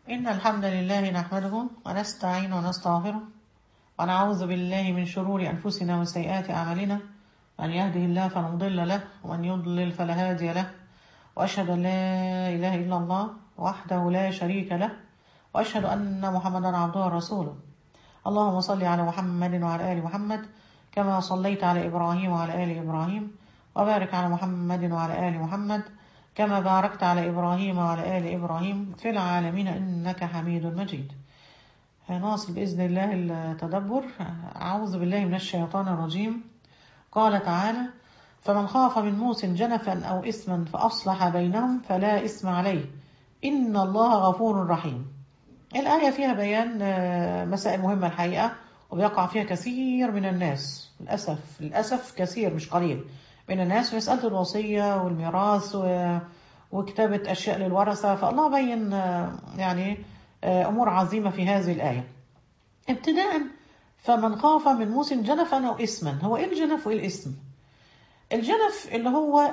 إن الحمد لله نحمده ونستعين ونستغفره ونعوذ بالله من شرور أنفسنا وسيئات أعمالنا. من يهده الله فلا مضل له ومن يضلل فلا هادي له، وأشهد أن لا إله إلا الله وحده لا شريك له، وأشهد أن محمدا عبده ورسوله. اللهم صل على محمد وعلى آل محمد كما صليت على إبراهيم وعلى آل إبراهيم، وبارك على محمد وعلى آل محمد كما باركت على إبراهيم وعلى آل إبراهيم في العالمين إنك حميد مجيد. نواصل بإذن الله التدبر. أعوذ بالله من الشيطان الرجيم. قال تعالى: فمن خاف من موص جنفا أو إثما فأصلح بينهم فلا إثم عليه إن الله غفور رحيم. الآية فيها بيان مسائل مهمة الحقيقة، وبيقع فيها كثير من الناس للأسف كثير مش قليل من الناس في مسألة الوصية والميراث وكتابة أشياء للورثة. فالله بين يعني أمور عظيمة في هذه الآية. ابتداء: فمن خاف من موص جنفا أو إثما. هو إيه الجنف وإيه الإثم؟ الجنف اللي هو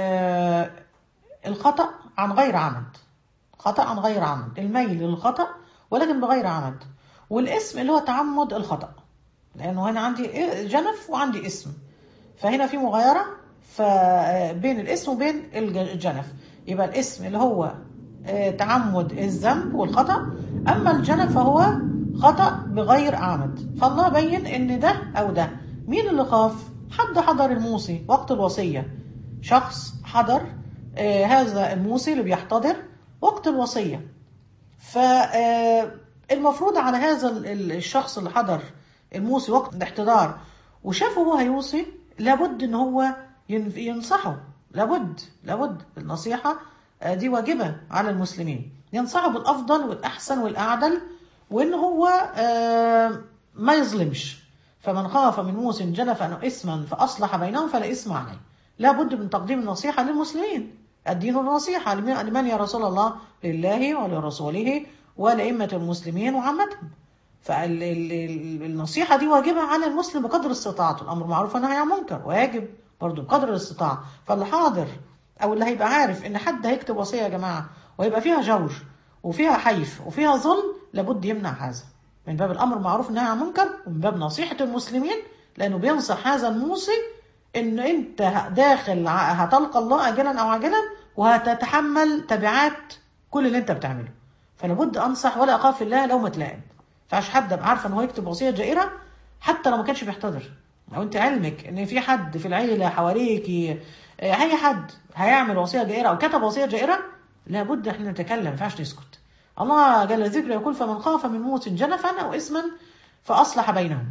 الخطأ عن غير عمد، خطأ عن غير عمد، الميل للخطأ ولكن بغير عمد. والإثم اللي هو تعمد الخطأ، لأنه هنا عندي جنف وعندي إثم، فهنا في مغايرة بين الإثم وبين الجنف. يبقى الإثم اللي هو تعمد الذنب والخطأ، أما الجنف فهو خطأ بغير عمد. فالله بين إن ده أو ده. مين اللي خاف؟ حد حضر الموصي وقت الوصية، شخص حضر هذا الموصي اللي بيحتضر وقت الوصية. فالمفروض على هذا الشخص اللي حضر الموصي وقت الاحتضار وشافه هو هيوصي، لابد ان هو ينصحه. لابد النصيحة دي واجبة على المسلمين، ينصحه بالأفضل والأحسن والأعدل، وإن هو ما يظلمش. فمن خاف من موص جنفا أو إثما فأصلح بينهم فلا إثم عليه. لابد من تقديم النصيحة للمسلمين. الدين النصيحة لمن يا رسول الله؟ لله ولرسوله ولأئمة المسلمين وعامتهم. فالنصيحة دي واجبة على المسلم بقدر استطاعته. الأمر معروف والنهي عن المنكر واجب برضه بقدر الاستطاعة. فاللي حاضر أو اللي هيبقى عارف إن حد هيكتب وصية يا جماعة ويبقى فيها جور وفيها حيف وفيها ظلم، لابد يمنع هذا من باب الأمر معروف والنهي عن المنكر، ومن باب نصيحة المسلمين، لأنه بينصح هذا الموصي إن أنت داخل هتلقى الله أجلا أو عاجلا وهتتحمل تبعات كل اللي أنت بتعمله. فلابد أنصح ولا أخاف الله لو ما تلاقب. فعش حد ابقى عارفه ان هو يكتب وصيه جائره حتى لو ما كانش بيحتضر. لو انت علمك ان في حد في العيله حواليك اي حد هيعمل وصيه جائره او كتب وصيه جائره، لابد احنا نتكلم، ما ينفعش نسكت. الله جل ذكره يقول: فمن خاف من موص جنفا او اثما فاصلح بينهم.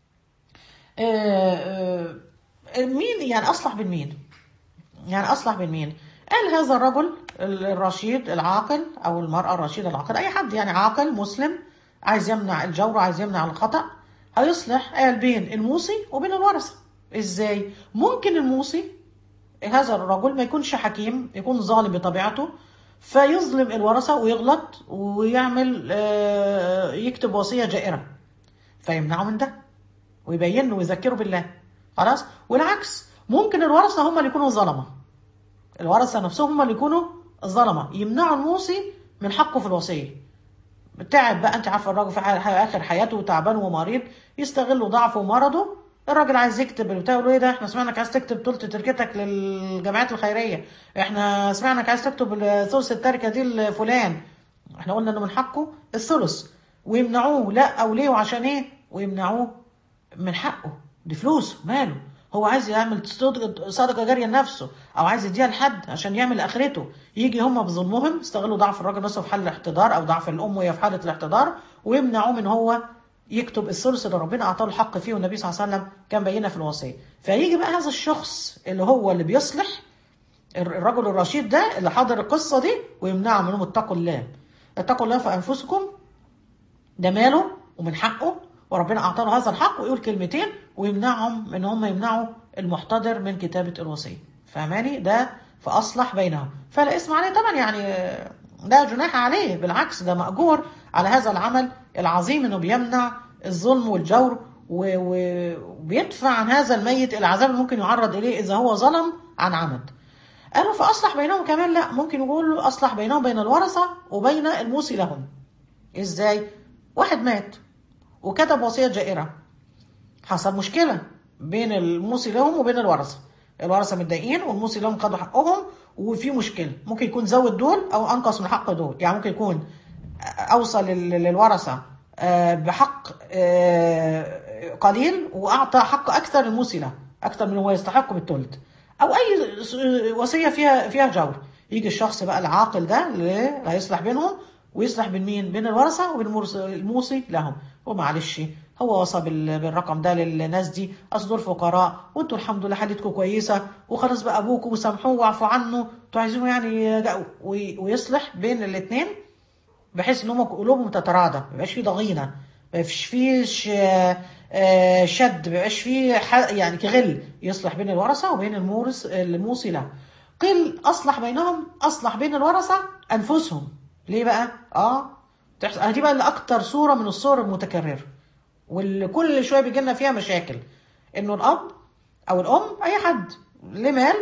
مين يعني اصلح بين مين؟ يعني اصلح بين مين؟ قال هذا الرجل الرشيد العاقل او المراه الرشيده العاقل، اي حد يعني عاقل مسلم عايز يمنع الجور، عايز يمنع الخطأ، هيصلح قال بين الموصي وبين الورثة. ازاي؟ ممكن الموصي هذا الرجل ما يكونش حكيم، يكون ظالم بطبيعته، فيظلم الورثة ويغلط ويعمل يكتب وصية جائرة، فيمنعه من ده ويبين له ويذكره بالله. خلاص. والعكس، ممكن الورثة هم اللي يكونوا ظلمة، الورثة نفسهم هم اللي يكونوا ظلمة، يمنعوا الموصي من حقه في الوصية. تعب بقى، انت عارفه الراجل في اخر حياته تعبان ومريض، يستغلوا ضعفه ومرضه. الراجل عايز يكتب البتاع، يقول له: ايه ده؟ احنا سمعناك عايز تكتب ثلث تركتك للجمعيات الخيريه، احنا سمعناك عايز تكتب ثلث التركه دي لفلان، احنا قلنا انه من حقه الثلث. ويمنعوه. لا، او ليه وعشان ايه؟ ويمنعوه من حقه، دي فلوسه ماله، هو عايز يعمل صدقه جاريه لنفسه او عايز يديها لحد عشان يعمل اخرته. يجي هم بظلمهم يستغلوا ضعف الراجل نفسه في حال الاحتضار او ضعف الام وهي في حاله الاحتضار، ويمنعوه من هو يكتب الثلث اللي ربنا اعطاه الحق فيه، والنبي صلى الله عليه وسلم كان بينه في الوصيه. فيجي بقى هذا الشخص اللي هو اللي بيصلح، الرجل الرشيد ده اللي حضر القصه دي، ويمنعهم منهم: اتقوا الله، اتقوا الله في انفسكم، ده ماله ومن حقه وربنا اعطاه هذا الحق، ويقول كلمتين ويمنعهم ان هم يمنعوا المحتضر من كتابه الوصيه. فهماني؟ ده فاصلح بينهم فلا اسم عليه. طبعا يعني لا جناح عليه، بالعكس ده مأجور على هذا العمل العظيم، انه بيمنع الظلم والجور وبيدفع عن هذا الميت العذاب اللي ممكن يعرض اليه اذا هو ظلم عن عمد. قالوا فاصلح بينهم كمان، لا، ممكن يقول اصلح بينهم بين الورثه وبين الموصي لهم. ازاي؟ واحد مات وكتب وصية جائرة، حصل مشكلة بين الموصي لهم وبين الورثة، الورثة متضايقين والموصي لهم خدوا حقهم، وفي مشكلة، ممكن يكون زود دول أو أنقص من حق دول، يعني ممكن يكون أوصل للورثة بحق قليل وأعطى حق أكثر للموصي له، أكثر من هو يستحق بالثلث، أو أي وصية فيها جور. يجي الشخص بقى العاقل ده اللي هيصلح بينهم، ويصلح بين مين؟ بين الورثة وبين الموصي لهم. ومعلش هو وصى بالرقم ده للناس دي، اصل دول فقراء وانتوا الحمد لله حالتكم كويسه، وخلاص بقى ابوكم وسامحوه واعفوا عنه، انتوا عايزينه يعني ويصلح بين الاثنين بحيث ان هم قلوبهم تتراضى، ما يبقاش في ضغينه، ما يبقاش فيش شد، ما يبقاش فيه يعني كغل، يصلح بين الورثه وبين الموصي له. قيل اصلح بينهم، اصلح بين الورثه انفسهم. ليه بقى؟ تحصل دي بقى اللي اكتر صوره من الصور المتكرره واللي كل شويه بيجي لنا فيها مشاكل، انه الاب او الام اي حد له مال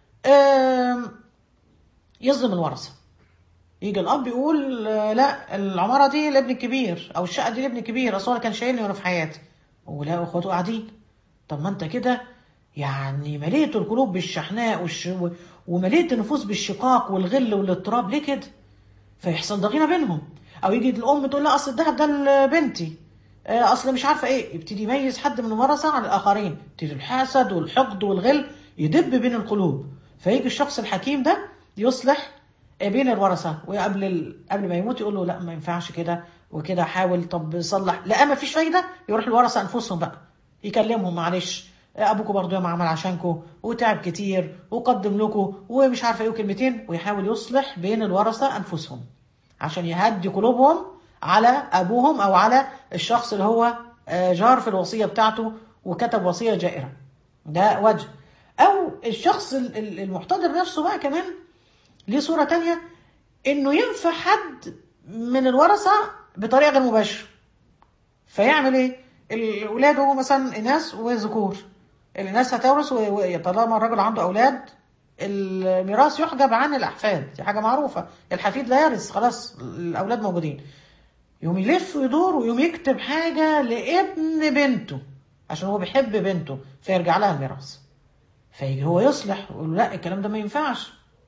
يظلم الورثه. يجي الاب يقول لا العماره دي لابني الكبير او الشقه دي لابني الكبير، اصل هو كان شايلني وانا في حياتي، ولا اخواته قاعدين. طب ما انت كده يعني مليت القلوب بالشحناء ومليت النفوس بالشقاق والغل والاضطراب، ليه كده؟ فيحصل ضغينه بينهم. او يجي الام تقول لا اصل الذهب ده لبنتي، اصل مش عارفه ايه، يبتدي يميز حد من الورثه عن الاخرين، يبتدي الحسد والحقد والغل يدب بين القلوب. فيجي الشخص الحكيم ده يصلح بين الورثه، قبل ما يموت يقول له لا ما ينفعش كده وكده، حاول طب صلح، لا ما فيش فايده، يروح الورثه انفسهم بقى يكلمهم، معلش ابوكم برضو ياما عمل عشانكم وتعب كتير وقدم لكم ومش عارفه ايه كلمتين، ويحاول يصلح بين الورثه انفسهم عشان يهدي قلوبهم على ابوهم او على الشخص اللي هو جار في الوصيه بتاعته وكتب وصيه جائره. ده وجه. او الشخص المحتضر نفسه بقى كمان ليه صوره تانية، انه ينفع حد من الورثه بطريقه غير مباشره. فيعمل ايه؟ الاولاد هو مثلا اناث وذكور، الاناث هتورث طالما الرجل عنده اولاد الميراث يحجب عن الاحفاد، دي حاجه معروفه، الحفيد لا يرث، خلاص الاولاد موجودين. يوم يلف ويدور ويوم يكتب حاجه لابن بنته عشان هو بيحب بنته فيرجع لها الميراث. فيجي هو يصلح ويقول لا الكلام ده ما ينفعش،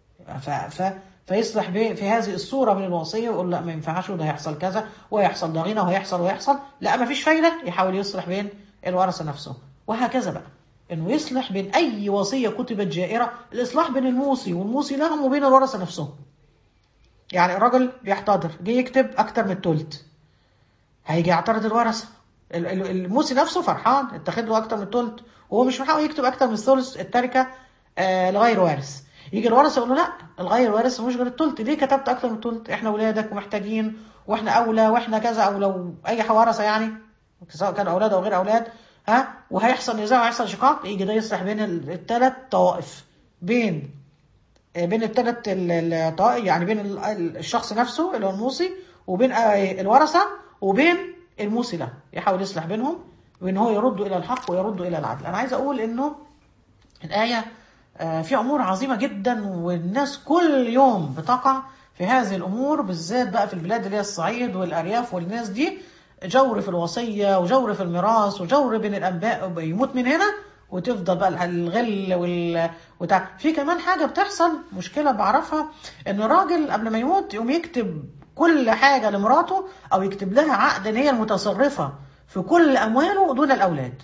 فيصلح في هذه الصوره من الوصيه ويقول لا ما ينفعش، وده هيحصل كذا وهيحصل ضغينه وهيحصل، لا ما فيش فايده، يحاول يصلح بين الورثه نفسه. وهكذا بقى انه يصلح بين اي وصيه كتبت جائره، الاصلاح بين الموصي والموصي لهم وبين الورثه نفسهم. يعني الراجل بيحتضر جه يكتب اكتر من الثلث، هيجي يعترض الورثه، الموصي نفسه فرحان اتخذ له اكتر من الثلث وهو مش محاول يكتب اكتر من الثلث التركه لغير وارث. يجي الورثه يقول له لا الغير وارث مش غير الثلث، ليه كتبت اكتر من الثلث؟ احنا ولادك ومحتاجين واحنا اولى واحنا كذا، او لو اي ورثه يعني سواء كان اولاد او غير اولاد وهيحصل نزاع وهيحصل شقاق، يجي ده يصلح بين الثلاث طوائف، بين الثلاث الطوائف، يعني بين الشخص نفسه اللي هو الموصي وبين الورثه وبين الموصي له، يحاول يصلح بينهم وان هو يرد الى الحق ويرد الى العدل. انا عايز اقول انه الايه في امور عظيمه جدا، والناس كل يوم بتقع في هذه الامور، بالذات بقى في البلاد اللي هي الصعيد والارياف، والناس دي جور في الوصيه وجور في الميراث وجور بين الانباء، يموت من هنا وتفضل بقى الغل في كمان حاجه بتحصل مشكله بعرفها، ان الراجل قبل ما يموت يقوم يكتب كل حاجه لمراته او يكتب لها عقد ان هي المتصرفه في كل امواله دون الاولاد،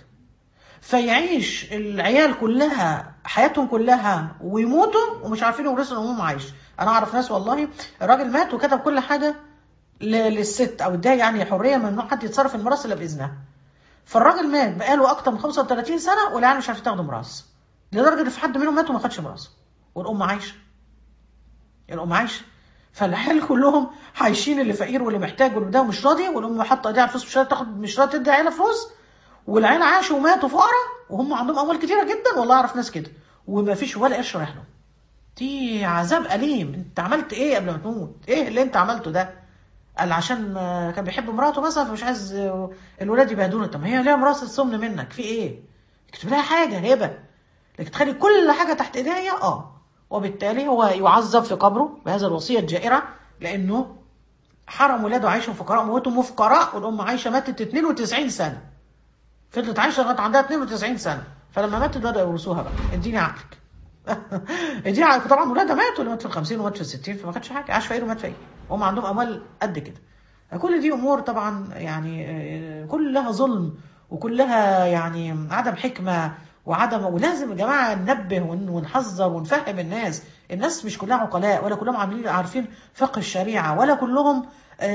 فيعيش العيال كلها حياتهم كلها ويموتوا ومش عارفين يورثوا الامهم عايش. انا اعرف ناس والله الراجل مات وكتب كل حاجه للست او اداها يعني حريه من ممنوع حد يتصرف في الميراث الا باذنها، فالراجل مات بقاله اكتر من 35 سنه والعيال مش عارفين تاخدوا ميراث، لدرجه ان في حد منهم مات وما خدش ميراث والام عايشه. الام عايشه، فالعيال كلهم عايشين، اللي فقير واللي محتاج واللي ده مش راضي، والام حاطه ايديها على الفلوس مش راضيه تاخد، مش راضيه تدي عيالها فلوس، والعيال عاشوا وماتوا فقراء وهم عندهم اموال كتيره جدا، والله اعرف ناس كده وما فيش ولا قرش رايح لهم. دي عذاب اليم. انت عملت ايه قبل ما تموت؟ ايه اللي انت عملته ده؟ قال عشان كان بيحب مراته مثلا فمش عايز الولاد يبهدلوا. طب هي ليها ميراث السمن منك في ايه؟ اكتب لها حاجه هبه، لكن تخلي كل حاجه تحت ايديا وبالتالي هو يعذب في قبره بهذا الوصيه الجائره، لانه حرم ولاده عايشوا فقراء، موتهم فقراء، والام عايشه ماتت 92 سنه، فضلت عايشه لغايه عندها 92 سنه، فلما ماتت بدأوا يورثوها بقى. اديني عقلك. اديني عقلك. طبعا ولادها ماتوا، اللي مات في ال50 ومات في ال60، فما كانش حاجه، عاش فقير ومات فقير، هم عندهم اموال قد كده. كل دي امور طبعا يعني كلها ظلم، وكلها يعني عدم حكمه وعدم. ولازم يا جماعه ننبه ونحذر ونفهم الناس. الناس مش كلها عقلاء، ولا كلهم عارفين فقه الشريعه، ولا كلهم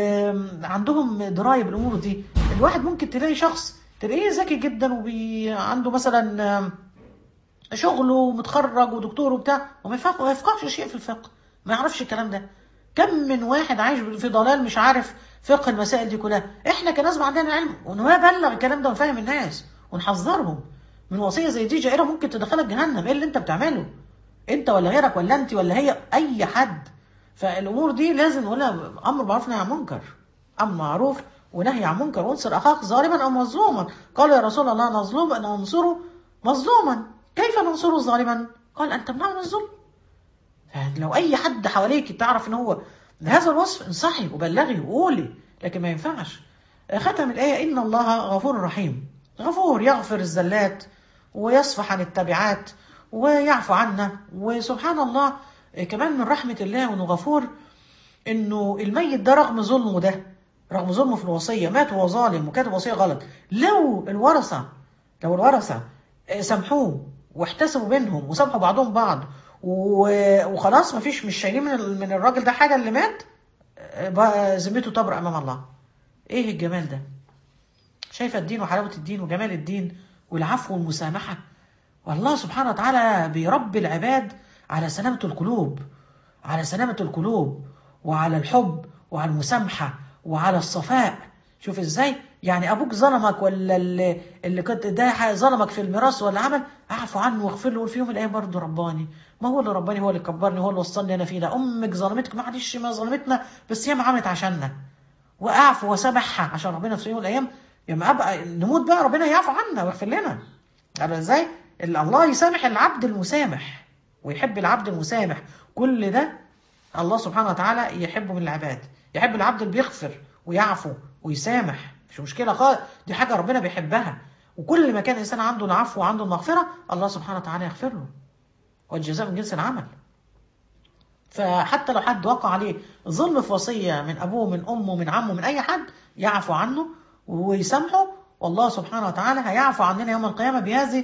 عندهم درايه بالامور دي. الواحد ممكن تلاقي شخص تلاقيه ذكي جدا وعنده مثلا شغله ومتخرج ودكتور وبتاع، وما يفقهش شيء في الفقه، ما يعرفش الكلام ده. كم من واحد عايش في ضلال مش عارف فقه المسائل دي كلها. احنا كناس ما عندنا علم ونبلغ الكلام ده ونفهم الناس ونحذرهم من وصيه زي دي جائره ممكن تدخلك جهنم. ايه اللي انت بتعمله؟ انت ولا غيرك ولا انت ولا هي، اي حد. فالامور دي لازم نقولها امر معروف نهي عن منكر، امر معروف ونهي عن منكر. وانصر اخاك ظالما او مظلوما. قال يا رسول الله نظلم ان ننصره مظلوما، كيف ننصره ظالما؟ قال ان تمنعه من الظلم. فلو اي حد حواليك تعرف ان هو هذا الوصف، انصحي وبلغي وقولي، لكن ما ينفعش. ختم الايه ان الله غفور رحيم، غفور يغفر الزلات ويصفح عن التبعات ويعفو عنا. وسبحان الله كمان من رحمه الله وانه غفور، انه الميت ده رغم ظلمه ده، رغم ظلمه في الوصيه، مات وهو ظالم وكاتب وصيه غلط، لو الورثه سامحوه واحتسبوا بينهم وسامحوا بعضهم بعض وخلاص، مفيش، مش شايلين من الراجل ده حاجه اللي مات، بقى ذمته تبرأ امام الله. ايه الجمال ده؟ شايفه الدين وحلاوه الدين وجمال الدين والعفو والمسامحه. والله سبحانه وتعالى بيربي العباد على سلامه القلوب، على سلامه القلوب وعلى الحب وعلى المسامحه وعلى الصفاء. شوف ازاي، يعني ابوك ظلمك ولا اللي كنت ده ظلمك في الميراث ولا عمل، اعفو عنه واغفر له. في يوم من الايام برضه رباني، ما هو اللي رباني، هو اللي كبرني، هو اللي وصلني انا فيه ده. امك ظلمتك، معلش ما ظلمتنا، بس هي ما عملت عشاننا، واعفو وسامحها عشان ربنا في يوم من الايام لما ابقى نموت بقى ربنا يعفو عنا ويغفر لنا. عارف ازاي؟ الله يسامح العبد المسامح ويحب العبد المسامح. كل ده الله سبحانه وتعالى يحبه من العباد، يحب العبد اللي بيغفر ويعفو ويسامح، مش مشكله خالص، دي حاجه ربنا بيحبها. وكل ما كان الانسان عنده العفو وعنده المغفره، الله سبحانه وتعالى يغفر له، والجزاء من جنس العمل. فحتى لو حد وقع عليه ظلم في وصيه من ابوه من امه من عمه من اي حد، يعفو عنه ويسامحه، والله سبحانه وتعالى هيعفو عننا يوم القيامه بهذه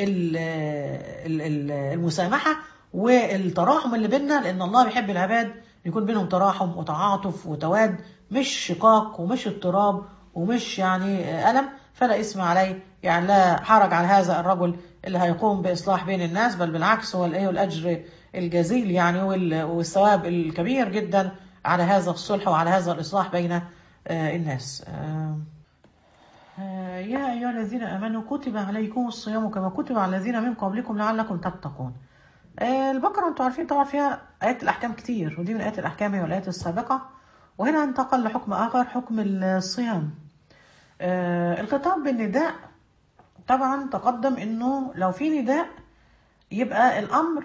المسامحه والتراحم اللي بيننا، لان الله بيحب العباد يكون بينهم تراحم وتعاطف وتواد، مش شقاق ومش اضطراب ومش يعني ألم. فلا اسم عليه، يعني لا حرج على هذا الرجل اللي هيقوم بإصلاح بين الناس، بل بالعكس هو الأجر الجزيل يعني والثواب الكبير جدا على هذا الصلح وعلى هذا الإصلاح بين الناس. يا أيها الذين آمنوا كتب عليكم الصيام كما كتب على الذين من قبلكم لعلكم تتقون. البقرة انتوا عارفين طبعا فيها آيات الأحكام كتير، ودي من آيات الأحكام والآيات السابقة، وهنا انتقل لحكم آخر، حكم الصيام. الخطاب بالنداء طبعا تقدم انه لو في نداء يبقى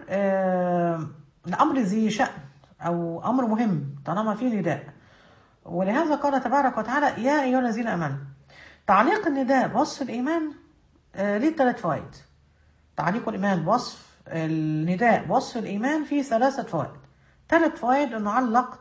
الأمر ذي شأن أو أمر مهم طالما في نداء. ولهذا قال تبارك وتعالى يا أيها الذين آمنوا. تعليق النداء بوصف الإيمان ليه 3 فوائد. تعليق الإيمان بوصف النداء بوصف الإيمان فيه 3 فوائد. 3 فوائد أنه علق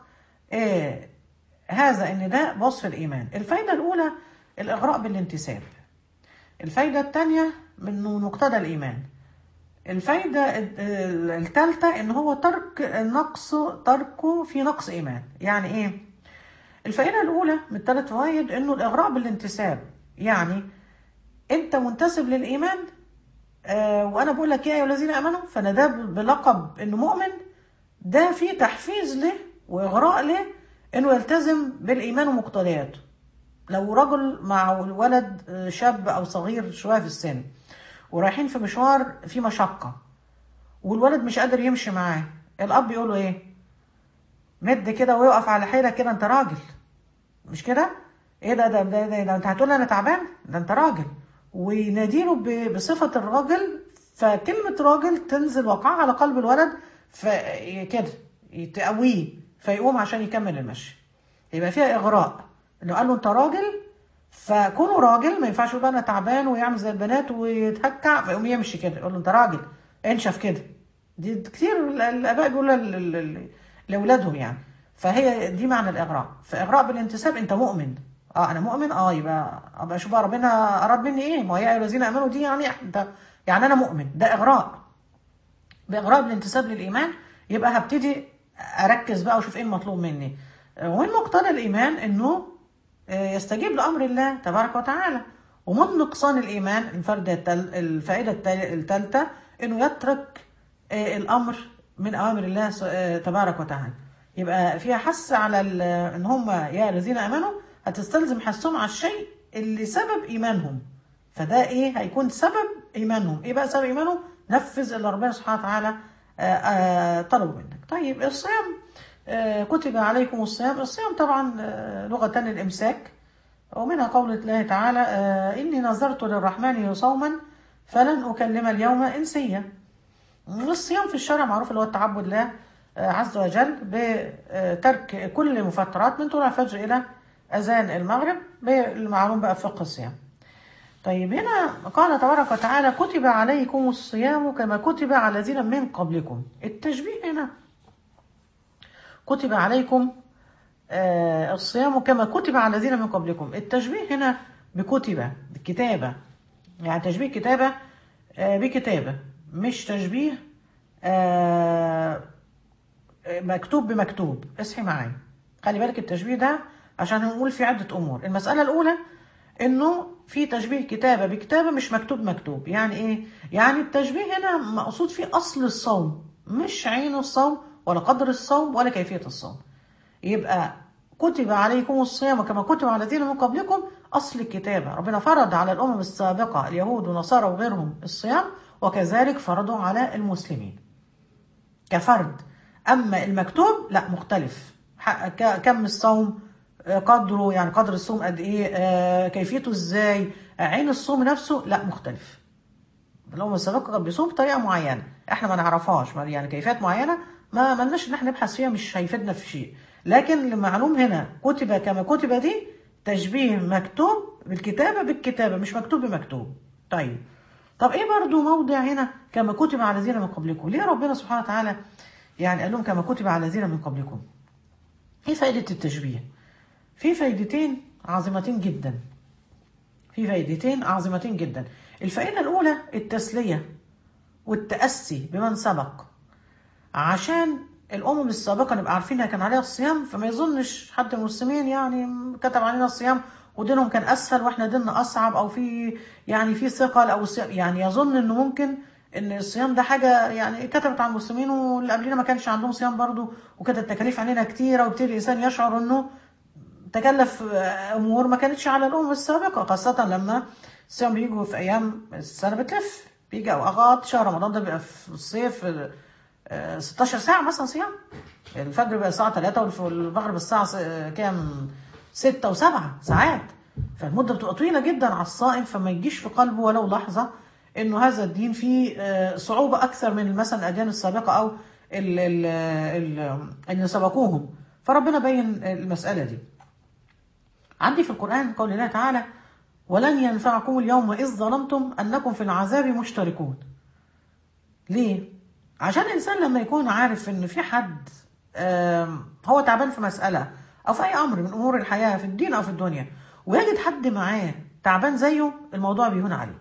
هذا النداء بوصف الإيمان. الفائدة الأولى الإغراء بالانتساب. الفائدة الثانية منه مقتضى الإيمان. الفائدة الثالثة إن هو تركه في نقص إيمان. يعني إيه؟ الفائدة الأولى من 3 فوائد إنه الإغراء بالانتساب، يعني أنت منتسب للإيمان وأنا بقول لك يا أيها الذين آمنوا، فأنا ده بلقب إنه مؤمن، ده فيه تحفيز له وإغراء له إنه يلتزم بالإيمان ومقتضياته. لو رجل مع ولد شاب أو صغير شوية في السن ورايحين في مشوار في مشقة والولد مش قادر يمشي معاه، الأب يقوله إيه؟ مد كده ويقف على حيلك كده، أنت راجل، مش كده؟ إيه ده أنت هتقول أنا تعبان؟ ده أنت راجل. ويناديله بصفة الراجل، فكلمة راجل تنزل وقعها على قلب الولد، فكده تقويه فيقوم عشان يكمل المشي. يبقى فيها اغراء، انه قال له انت راجل، فكونه راجل ما ينفعش يبقى انا تعبان ويعمل زي البنات ويتهكع فيقوم يمشي كده، يقول له انت راجل انشف كده. دي كتير الاباء بيقولوا لاولادهم يعني. فهي دي معنى الاغراء. فاغراء بالانتساب، انت مؤمن، انا مؤمن، يبقى ابقى اشوف بقى ربنا اراد مني ايه. ما هي يا ايها الذين امنوا دي يعني انت، يعني انا مؤمن، ده اغراء. باغراء بالانتساب للايمان، يبقى هبتدي اركز بقى واشوف ايه المطلوب مني. ومن مقتضى الايمان انه يستجيب لامر الله تبارك وتعالى. ومن نقصان الايمان الفائده الثالثه انه يترك الامر من اوامر الله تبارك وتعالى. يبقى فيها حث على ان هم يا الذين امنوا، هتستلزم حثهم على الشيء اللي سبب ايمانهم. فده ايه هيكون سبب ايمانهم؟ ايه بقى سبب ايمانهم؟ نفذ اللي ربنا سبحانه وتعالى طلبوا منك. طيب الصيام، كتب عليكم الصيام. الصيام طبعا لغة الامساك، ومنها قول الله تعالى اني نذرت للرحمن صوما فلن اكلم اليوم انسيا. الصيام في الشرع معروف اللي هو التعبد لله عز وجل بترك كل المفترات من طلوع الفجر الى اذان المغرب، بالمعلوم بقى فقه الصيام. طيب هنا قال تبارك وتعالى كتب عليكم الصيام كما كتب على الذين من قبلكم. التشبيه هنا كتب عليكم الصيام كما كتب على الذين من قبلكم. التشبيه هنا بكتب، بالكتابة، يعني تشبيه كتابة بكتابة، مش تشبيه مكتوب بمكتوب. اصحي معايا، خلي بالك التشبيه ده عشان هنقول في عدة أمور. المسألة الأولى إنه في تشبيه كتابة بكتابة مش مكتوب مكتوب. يعني إيه؟ يعني التشبيه هنا مقصود فيه أصل الصوم، مش عين الصوم ولا قدر الصوم ولا كيفية الصوم. يبقى كتب عليكم الصيام كما كتب على الذين من قبلكم، أصل الكتابة ربنا فرض على الأمم السابقة اليهود ونصارى وغيرهم الصيام، وكذلك فرضوا على المسلمين كفرد. أما المكتوب لا، مختلف. كم الصوم، قدره، يعني قدر الصوم قد إيه، كيفيته إزاي، عين الصوم نفسه لا، مختلف. الأمم السابقة كان بيصوم بطريقة معينة احنا ما نعرفهاش، يعني كيفيات معينة ما ملناش ان احنا نبحث فيها، مش هيفيدنا في شيء. لكن المعلوم هنا كتب كما كتب دي تشبيه مكتوب بالكتابة بالكتابة، مش مكتوب بمكتوب. طب ايه برضو موضع هنا كما كتب على الذين من قبلكم؟ ليه ربنا سبحانه وتعالى يعني قال لهم كما كتب على الذين من قبلكم؟ ايه فائدة التشبيه؟ في فائدتين عظيمتين جدا. الفائدة الأولى التسلية والتأسي بمن سبق، عشان الأمم السابقة نبقى عارفينها كان عليها الصيام، فما يظنش حد من المسلمين يعني كتب علينا الصيام ودينهم كان أسهل وإحنا ديننا أصعب، أو في ثقل، أو يعني يظن إنه ممكن إن الصيام ده حاجة يعني كتبت على المسلمين واللي قبلنا ما كانش عندهم صيام برضه، وكانت التكاليف علينا كتيرة، ويبتدي الإنسان يشعر إنه تكلف امور ما كانتش على الامم السابقه، خاصه لما الصيام بيجوا في ايام السنه بتلف، بيجي اوقات شهر رمضان ده بيبقى في الصيف 16 ساعه مثلا صيام. الفجر بقى الساعه 3 والمغرب الساعه كام، 6 و7 ساعات. فالمده بتبقى طويله جدا على الصائم، فما يجيش في قلبه ولو لحظه انه هذا الدين فيه صعوبه اكثر من مثلا الاديان السابقه او اللي سبقوهم. فربنا بين المساله دي. عندي في القرآن قول الله تعالى ولن ينفعكم اليوم إذ ظلمتم أنكم في العذاب مشتركون. ليه؟ عشان الإنسان لما يكون عارف إن في حد هو تعبان في مسألة أو في أي أمر من أمور الحياة في الدين أو في الدنيا، ويجد حد معاه تعبان زيه، الموضوع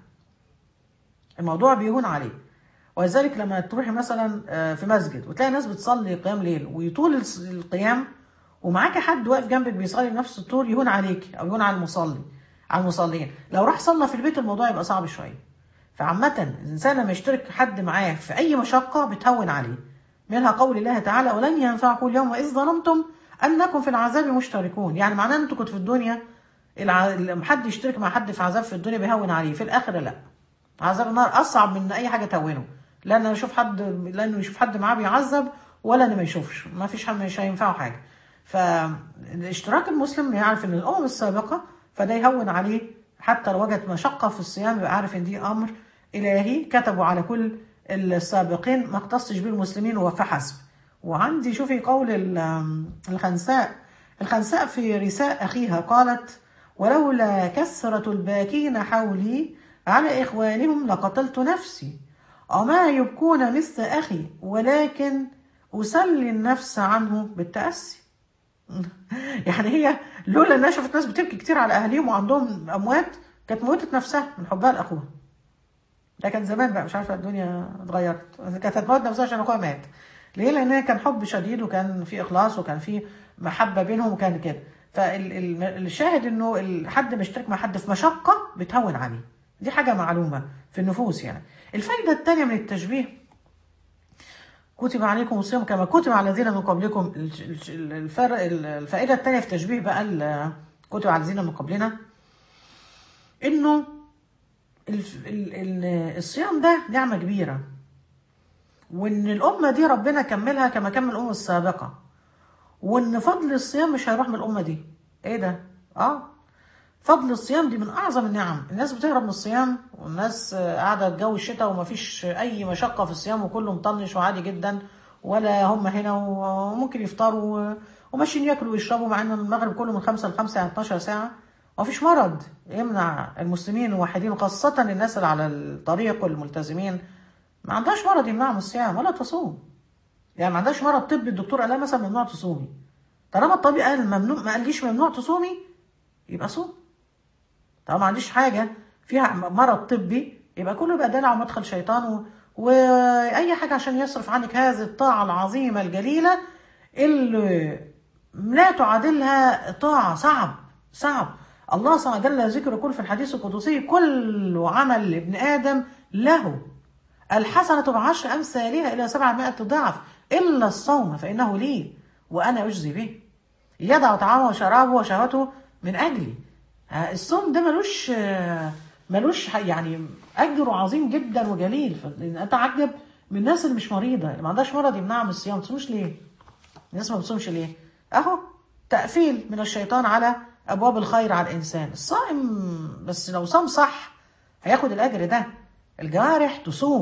بيهون عليه. ولذلك لما تروحي مثلا في مسجد وتلاقي ناس بتصلي قيام ليل ويطول القيام، ومعاك حد واقف جنبك بيصلي نفس الطول، يهون عليك او يهون على المصلين. لو راح صلى في البيت الموضوع يبقى صعب شويه. فعامه الانسان لما يشترك حد معاه في اي مشقه بتهون عليه. منها قول الله تعالى ولن ينفعكم اليوم واذ ظلمتم انكم في العذاب مشتركون. يعني معناه ان انتوا كنتوا في الدنيا لما حد يشترك مع حد في عذاب في الدنيا بيهون عليه، في الاخره لا، عذاب النار اصعب من اي حاجه تهونه. لانه يشوف حد معاه بيعذب، ولا انه ما يشوفش، ما فيش حد مش هينفعه حاجه. فاشتراك المسلم يعرف ان الامم السابقه، فده يهون عليه حتى لو وجد مشقه في الصيام، يبقى عارف ان دي امر الهي كتبوا على كل السابقين، ما اختصش به المسلمين وفحسب. وعندي شوفي قول الخنساء الخنساء في رثاء أخيها قالت: ولولا كثرة الباكين حولي على إخوانهم لقتلت نفسي، وما يبكون مثل أخي ولكن أسلي النفس عنه بالتأسي. يعني هي لولا انها شافت ناس بتبكي كتير على اهاليهم وعندهم اموات كانت موتت نفسها من حبها لاخوها. ده كان زمان بقى، مش عارفه الدنيا اتغيرت، كانت هتموت نفسها عشان اخوها مات. ليه؟ لان كان حب شديد وكان في اخلاص وكان في محبه بينهم وكان كده. فالشاهد انه حد مشترك مع حد في مشقه بتهون عليه، دي حاجه معلومه في النفوس يعني. الفايده الثانيه من التشبيه: كتب عليكم الصيام كما كتب على الذين من قبلكم. الفائده الثانيه في تشبيه بقى كتب على الذين من قبلنا انه الصيام ده نعمه كبيره، وان الامه دي ربنا كملها كما كمل الامم السابقه، وان فضل الصيام مش هيروح من الامه دي. ايه ده؟ فضل الصيام دي من اعظم النعم. الناس بتهرب من الصيام، والناس قاعده في جو الشتاء ومفيش اي مشقه في الصيام وكله مطنش وعادي جدا، ولا هم هنا وممكن يفطروا وماشيين ياكلوا ويشربوا، مع ان المغرب كله من 5 ل 5 يعني 12 ساعه. ومفيش مرض يمنع المسلمين الوحيدين، وخاصه الناس اللي على الطريق والملتزمين ما عندهاش مرض يمنعهم من الصيام ولا تصوم. يعني ما عندهاش مرض طبي الدكتور قال لها مثلا ممنوع تصومي. طالما الطبيب قال ممنوع، ما قاليش ممنوع تصومي، يبقى صوم. طالما ما عنديش حاجه فيها مرض طبي يبقى كله يبقى دلع ومدخل شيطان واي حاجه عشان يصرف عنك هذه الطاعه العظيمه الجليله اللي لا تعادلها طاعه. صعب. الله عز وجل ذكر يقول في الحديث القدسي: كل عمل ابن ادم له الحسنه بعشر امثالها الى 700 ضعف الا الصوم فانه لي وانا اجزي به، يدع طعامه وشرابه وشهوته من اجلي. الصوم ده ملوش يعني اجره عظيم جدا وجليل. اتعجب من الناس اللي مش مريضه، اللي ما عندهاش مرض يمنعها من الصيام. ما تصومش ليه؟ الناس ما بتصومش ليه؟ اهو تقفيل من الشيطان على ابواب الخير على الانسان. الصائم بس لو صام صح هياخد الاجر ده. الجوارح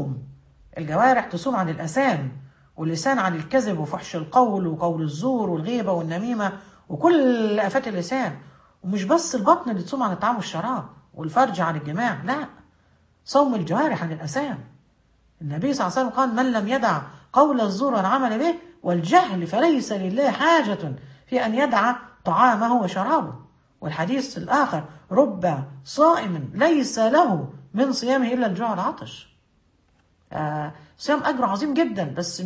تصوم عن الاثام، واللسان عن الكذب وفحش القول وقول الزور والغيبه والنميمه وكل افات اللسان. ومش بس البطن اللي تصوم عن الطعام والشراب، والفرج عن الجماع، لا، صوم الجوارح عن الأثام. النبي صلى الله عليه وسلم قال: من لم يدع قول الزور والعمل به والجهل فليس لله حاجة في أن يدع طعامه وشرابه. والحديث الآخر: رب صائم ليس له من صيامه إلا الجوع والعطش. صيام أجر عظيم جدا، بس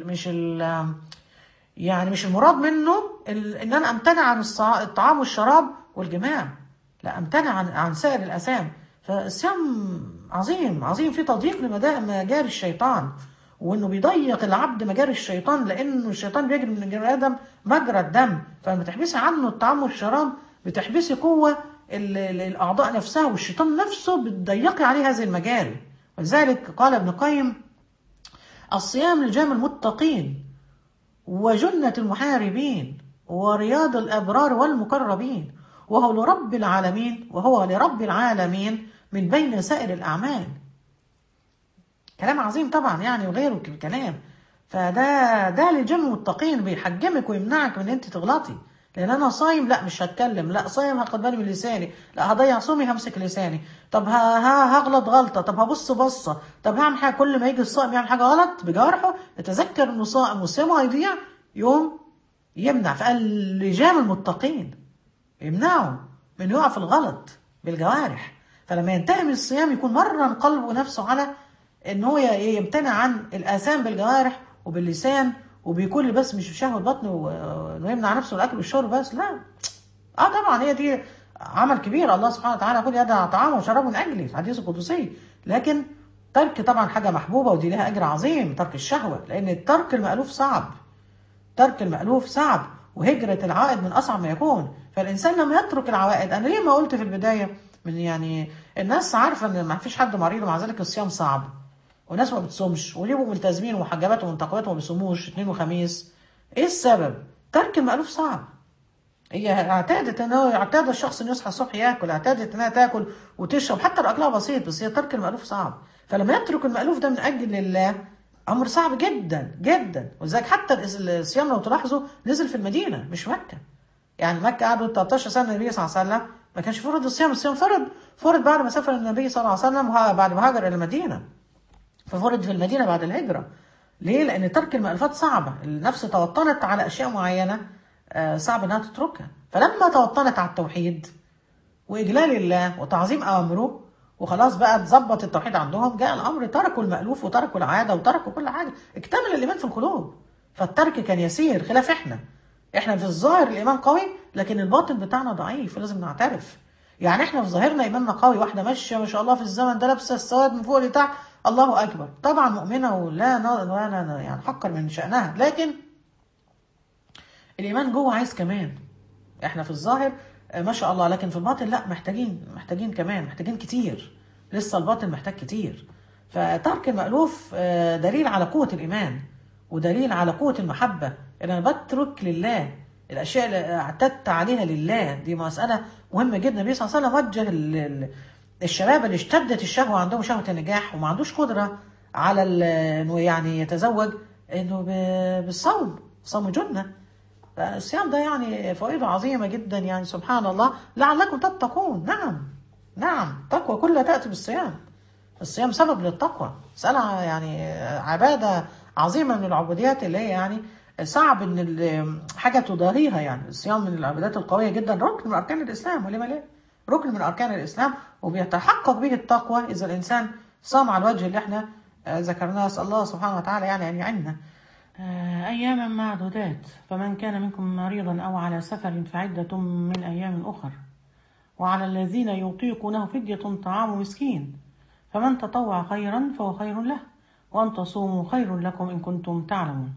يعني مش المراد منه ان انا امتنع عن الطعام والشراب والجماع، لا، امتنع عن سائر الاثام. فالصيام عظيم فيه تضييق لمجاري الشيطان، وانه بيضيق العبد مجاري الشيطان، لانه الشيطان بيجري من ابن ادم مجرى الدم. فلما تحبسي عنه الطعام والشراب بتحبسي قوه الاعضاء نفسها، والشيطان نفسه بتضيقي عليه هذه المجاري. ولذلك قال ابن القيم: الصيام لجام المتقين وجنة المحاربين ورياض الأبرار والمقربين، وهو لرب العالمين من بين سائر الأعمال. كلام عظيم طبعا يعني، وغيره كلام. ده لجم المتقين، بيحجمك ويمنعك من انت تغلطي. لان انا صايم، لا مش هتكلم، لا صايم هاخد بالي من لساني، لا هضيع صومي همسك لساني، طب هغلط غلطه، طب هبص بصه، طب هعمل حاجه. كل ما يجي الصائم يعمل حاجه غلط بجوارحه يتذكر انه صائم وصيامه هيضيع، يوم يمنع. فقال لجام المتقين يمنعوا من يقع في الغلط بالجوارح. فلما ينتهي من الصيام يكون مرن قلبه ونفسه على ان هو يمتنع عن الاثام بالجوارح وباللسان وبكل، بس مش بشهوة بطن وانه يمنع نفسه الاكل والشرب بس، لا. طبعا هي دي عمل كبير. الله سبحانه وتعالى يقول: يدع طعامه وشرابه من اجلي، الحديث القدسي. لكن ترك طبعا حاجه محبوبه ودي لها اجر عظيم، ترك الشهوه، لان الترك المألوف صعب، وهجره العائد من اصعب ما يكون. فالانسان لما يترك العوائد، انا ليه ما قلت في البدايه من يعني الناس عارفه ان ما فيش حد مريض، ومع ذلك الصيام صعب، وناس ما بتصومش ويبقوا ملتزمين ومحجبات ومنتقبات وما بيصوموش اثنين وخميس. ايه السبب؟ ترك المألوف صعب. هي اعتاد الشخص انه يصحى الصبح ياكل، اعتادت انها تاكل وتشرب حتى لو اكلها بسيط، بس هي ترك المألوف صعب. فلما يترك المألوف ده من اجل الله امر صعب جدا. ولذلك حتى الصيام لو تلاحظوا نزل في المدينه مش مكه. يعني مكة قعدوا 13 سنة النبي صلى الله عليه وسلم ما كانش فرض الصيام. الصيام فرض بعد ما سافر النبي صلى الله عليه وسلم، بعد ما هاجر إلى المدينة، ففرض في المدينة بعد الهجرة. ليه؟ لأن ترك المألوفات صعبة، النفس توطنت على أشياء معينة صعب إنها تتركها. فلما توطنت على التوحيد وإجلال الله وتعظيم أوامره وخلاص بقى تظبط التوحيد عندهم، جاء الأمر تركوا المألوف وتركوا العادة وتركوا كل حاجة، اكتمل الإيمان في القلوب. فالترك كان يسير، خلاف إحنا في الظاهر الإيمان قوي لكن الباطن بتاعنا ضعيف، ولازم نعترف. يعني إحنا في ظاهرنا إيماننا قوي، واحدة ماشية ما شاء الله في الزمن ده لابسة السواد من فوق لتحت، الله أكبر، طبعا مؤمنة ولا يعني حقر من شأنها، لكن الإيمان جوه عايز كمان. احنا في الظاهر ما شاء الله، لكن في الباطن لا، محتاجين كمان، محتاجين كتير، لسه الباطن محتاج كتير. فترك المألوف دليل على قوة الإيمان، ودليل على قوة المحبة، ان انا بترك لله الأشياء اللي اعتدت عليها لله. دي مسألة مهمة جدا. النبي صلى الله عليه وسلم وجه الشباب اللي اشتدت الشهوة عندهم، شهوة النجاح، وما عندوش قدرة على انه يعني يتزوج، انه بالصوم، صوم جنة. فالصيام ده يعني فوائده عظيمة جدا، يعني سبحان الله، لعلكم تتقون. نعم، تقوى كلها تأتي بالصيام. الصيام سبب للتقوى، مسألة يعني عبادة عظيمة من العبوديات اللي هي يعني صعب ان حاجة تضاهيها. يعني الصيام من العبادات القوية جدا، ركن من أركان الإسلام، ولما لا، ركن من أركان الإسلام، وبيتحقق به التقوى إذا الإنسان صام على الوجه اللي احنا ذكرناه. أسأل الله سبحانه وتعالى يعني أن يعيننا. أياما معدودات، فمن كان منكم مريضا أو على سفر فعدة من أيام أخر، وعلى الذين يطيقونه فدية طعام مسكين، فمن تطوع خيرا فهو خير له، وأن تصوموا خير لكم إن كنتم تعلمون.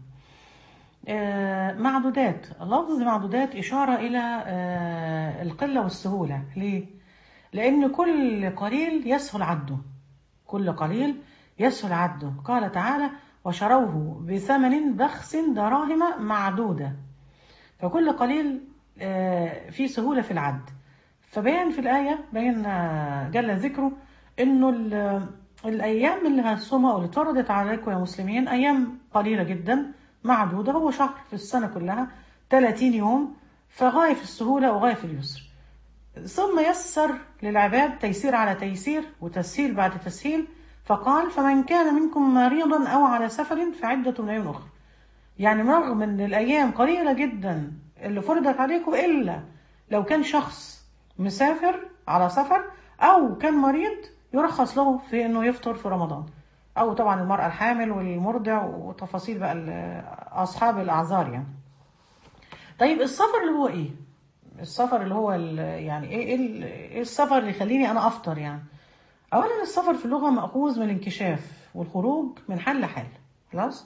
معدودات، لفظ معدودات إشارة إلى القلة والسهولة. ليه؟ لأن كل قليل يسهل عده، كل قليل يسهل عده. قال تعالى: وشروه بثمن بخس دراهم معدودة. فكل قليل فيه سهولة في العد. فبين في الآية، بين جل ذكره إنه الأيام اللي هتصومها واللي اتفرضت عليكم يا مسلمين أيام قليلة جدا معدودة. هو شهر في السنة كلها 30 يوم، فغاية في السهولة وغاية في اليسر. ثم يسر للعباد تيسير على تيسير وتسهيل بعد تسهيل، فقال: فمن كان منكم مريضا أو على سفر فعدة من أيام أخرى. يعني رغم أن الأيام قليلة جدا اللي فرضت عليكم، إلا لو كان شخص مسافر على سفر أو كان مريض يرخص له في أنه يفطر في رمضان، أو طبعا المرأة الحامل والمرضع وتفاصيل بقى أصحاب الأعذار يعني. طيب السفر اللي هو إيه؟ السفر اللي هو يعني إيه السفر اللي يخليني أنا أفطر يعني؟ أولا السفر في اللغة مأخوذ من الانكشاف والخروج من حال لحال، خلاص.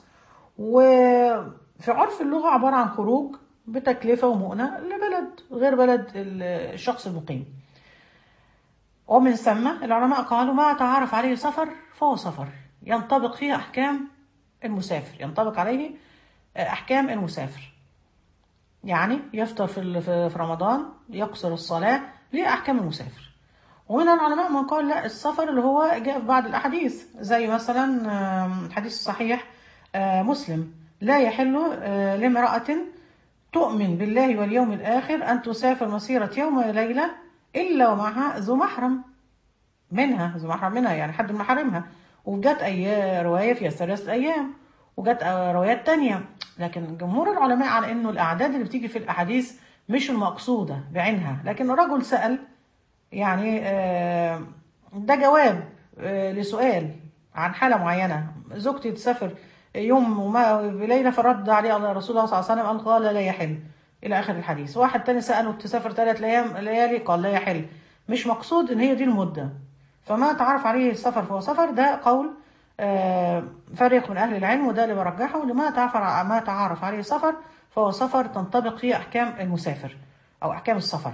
وفي عرف اللغة عبارة عن خروج بتكلفة ومؤنة لبلد غير بلد الشخص المقيم. ومن ثم العلماء قالوا: ما تعرف عليه سفر فهو سفر، ينطبق فيه أحكام المسافر، ينطبق عليه أحكام المسافر. يعني يفطر في رمضان، يقصر الصلاة، ليه أحكام المسافر. ومن العلماء من قال لا، السفر اللي هو جاء في بعض الأحاديث، زي مثلا حديث صحيح مسلم: لا يحل لامرأة تؤمن بالله واليوم الآخر أن تسافر مسيرة يوم وليلة إلا ومعها ذو محرم منها، يعني حد من محارمها. وجت أي رواية فيها 3 أيام، وجت روايات تانية. لكن جمهور العلماء على إنه الأعداد اللي بتيجي في الأحاديث مش المقصودة بعينها. لكن الرجل سأل، يعني ده جواب لسؤال عن حالة معينة: زوجتي تسافر يوم وما بليلة، فرد عليه على رسول الله صلى الله عليه وسلم قال لا يحل، إلى آخر الحديث. واحد تاني سأله: تسافر 3 ليالي، قال لا يحل. مش مقصود إن هي دي المدة. فما تعرف عليه السفر فهو سفر، ده قول فريق من أهل العلم، وده اللي برجحه. لما تعرف عليه السفر فهو سفر تنطبق فيه أحكام المسافر أو أحكام السفر.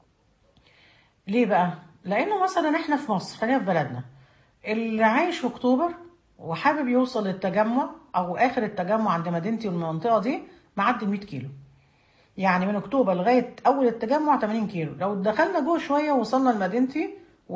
ليه بقى؟ لأنه مثلا إحنا في مصر، خلينا في بلدنا، اللي عايش في أكتوبر وحابب يوصل للتجمع أو آخر التجمع عند مدينتي والمنطقة دي معدي 100 كيلو. يعني من أكتوبر لغاية أول التجمع 80 كيلو. لو دخلنا جوه شوية ووصلنا لمدينتي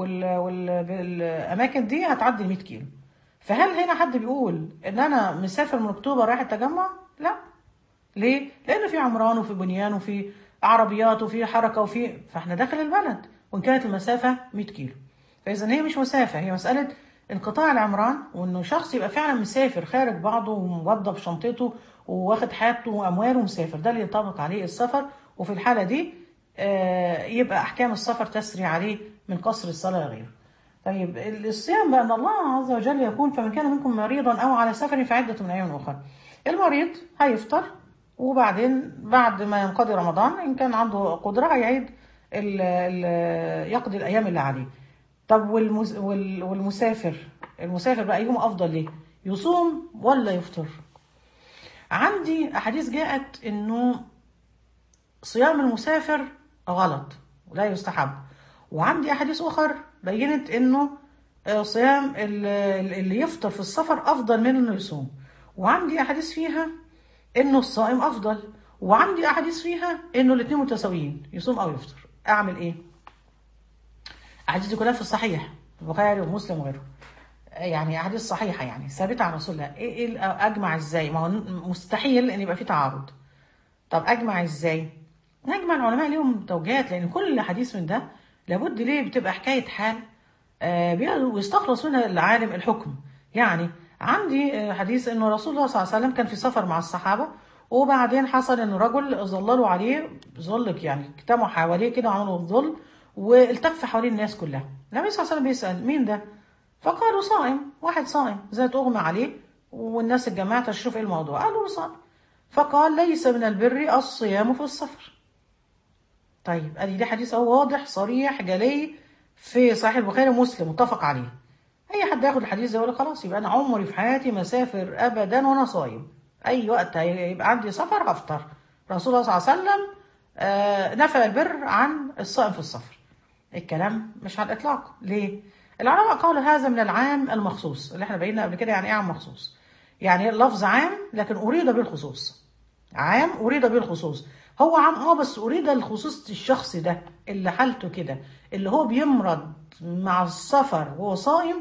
والأماكن دي هتعدي 100 كيلو. فهل هنا حد بيقول إن أنا مسافر من أكتوبر رايح التجمع؟ لا. ليه؟ لأن في عمران وفي بنيان وفي عربيات وفي حركة فاحنا داخل البلد، وإن كانت المسافة 100 كيلو. فإذا هي مش مسافة، هي مسألة انقطاع العمران، وإنه شخص يبقى فعلا مسافر خارج بعضه وموضب شنطته وواخد حاجته وأمواله ومسافر، ده اللي ينطبق عليه السفر. وفي الحالة دي يبقى أحكام السفر تسري عليه من قصر الصلاة غيره. طيب الصيام بقى، ان الله عز وجل يقول فمن كان منكم مريضا او على سفر فعدة من ايام اخرى. المريض هيفطر، وبعدين بعد ما ينقضي رمضان ان كان عنده قدرة هيعيد يقضي الايام اللي عليه. طب والمسافر، المسافر بقى يوم افضل ليه؟ يصوم ولا يفطر؟ عندي احاديث جاءت انه صيام المسافر غلط ولا يستحب، وعندي احاديث اخر بينت انه صيام اللي يفطر في السفر افضل من انه يصوم، وعندي احاديث فيها انه الصائم افضل، وعندي احاديث فيها انه الاثنين متساويين يصوم او يفطر. اعمل ايه؟ احاديث دي كلها في الصحيح، البخاري ومسلم وغيره، يعني احاديث صحيحه يعني ثابته عن رسول الله. ايه اجمع ازاي؟ ما هو مستحيل ان يبقى في تعارض. طب اجمع ازاي؟ نجمع العلماء ليهم توجيهات، لان كل حديث من ده لابد ليه بتبقى حكايه حال ويستخلص منها العالم الحكم. يعني عندي حديث انه رسول الله صلى الله عليه وسلم كان في سفر مع الصحابه، وبعدين حصل ان رجل ظللوا عليه ظلك، يعني اجتمعوا حواليه كده وعملوا ظل والتف حوالين الناس كلها. النبي صلى الله عليه وسلم بيسال مين ده؟ فقالوا صائم، واحد صائم زي اغمى عليه والناس الجماعه تشوف ايه الموضوع، قالوا له صائم. فقال ليس من البر الصيام في السفر. طيب ادي حديث اهو واضح صريح جلي في صحيح البخاري ومسلم متفق عليه. اي حد ياخد الحديث ده يقول لك خلاص يبقى انا عمري في حياتي ما اسافر ابدا وانا صايم، اي وقت هيبقى عندي سفر هفطر. رسول الله صلى الله عليه وسلم نفى البر عن الصائم في السفر. الكلام مش على الاطلاق. ليه؟ العلماء قالوا هذا من العام المخصوص اللي احنا بينا قبل كده. يعني ايه عام مخصوص؟ يعني لفظ عام لكن اريد به الخصوص. عام اريد به الخصوص، هو عام بس اريد الخصوص الشخص ده اللي حالته كده، اللي هو بيمرض مع السفر وهو صائم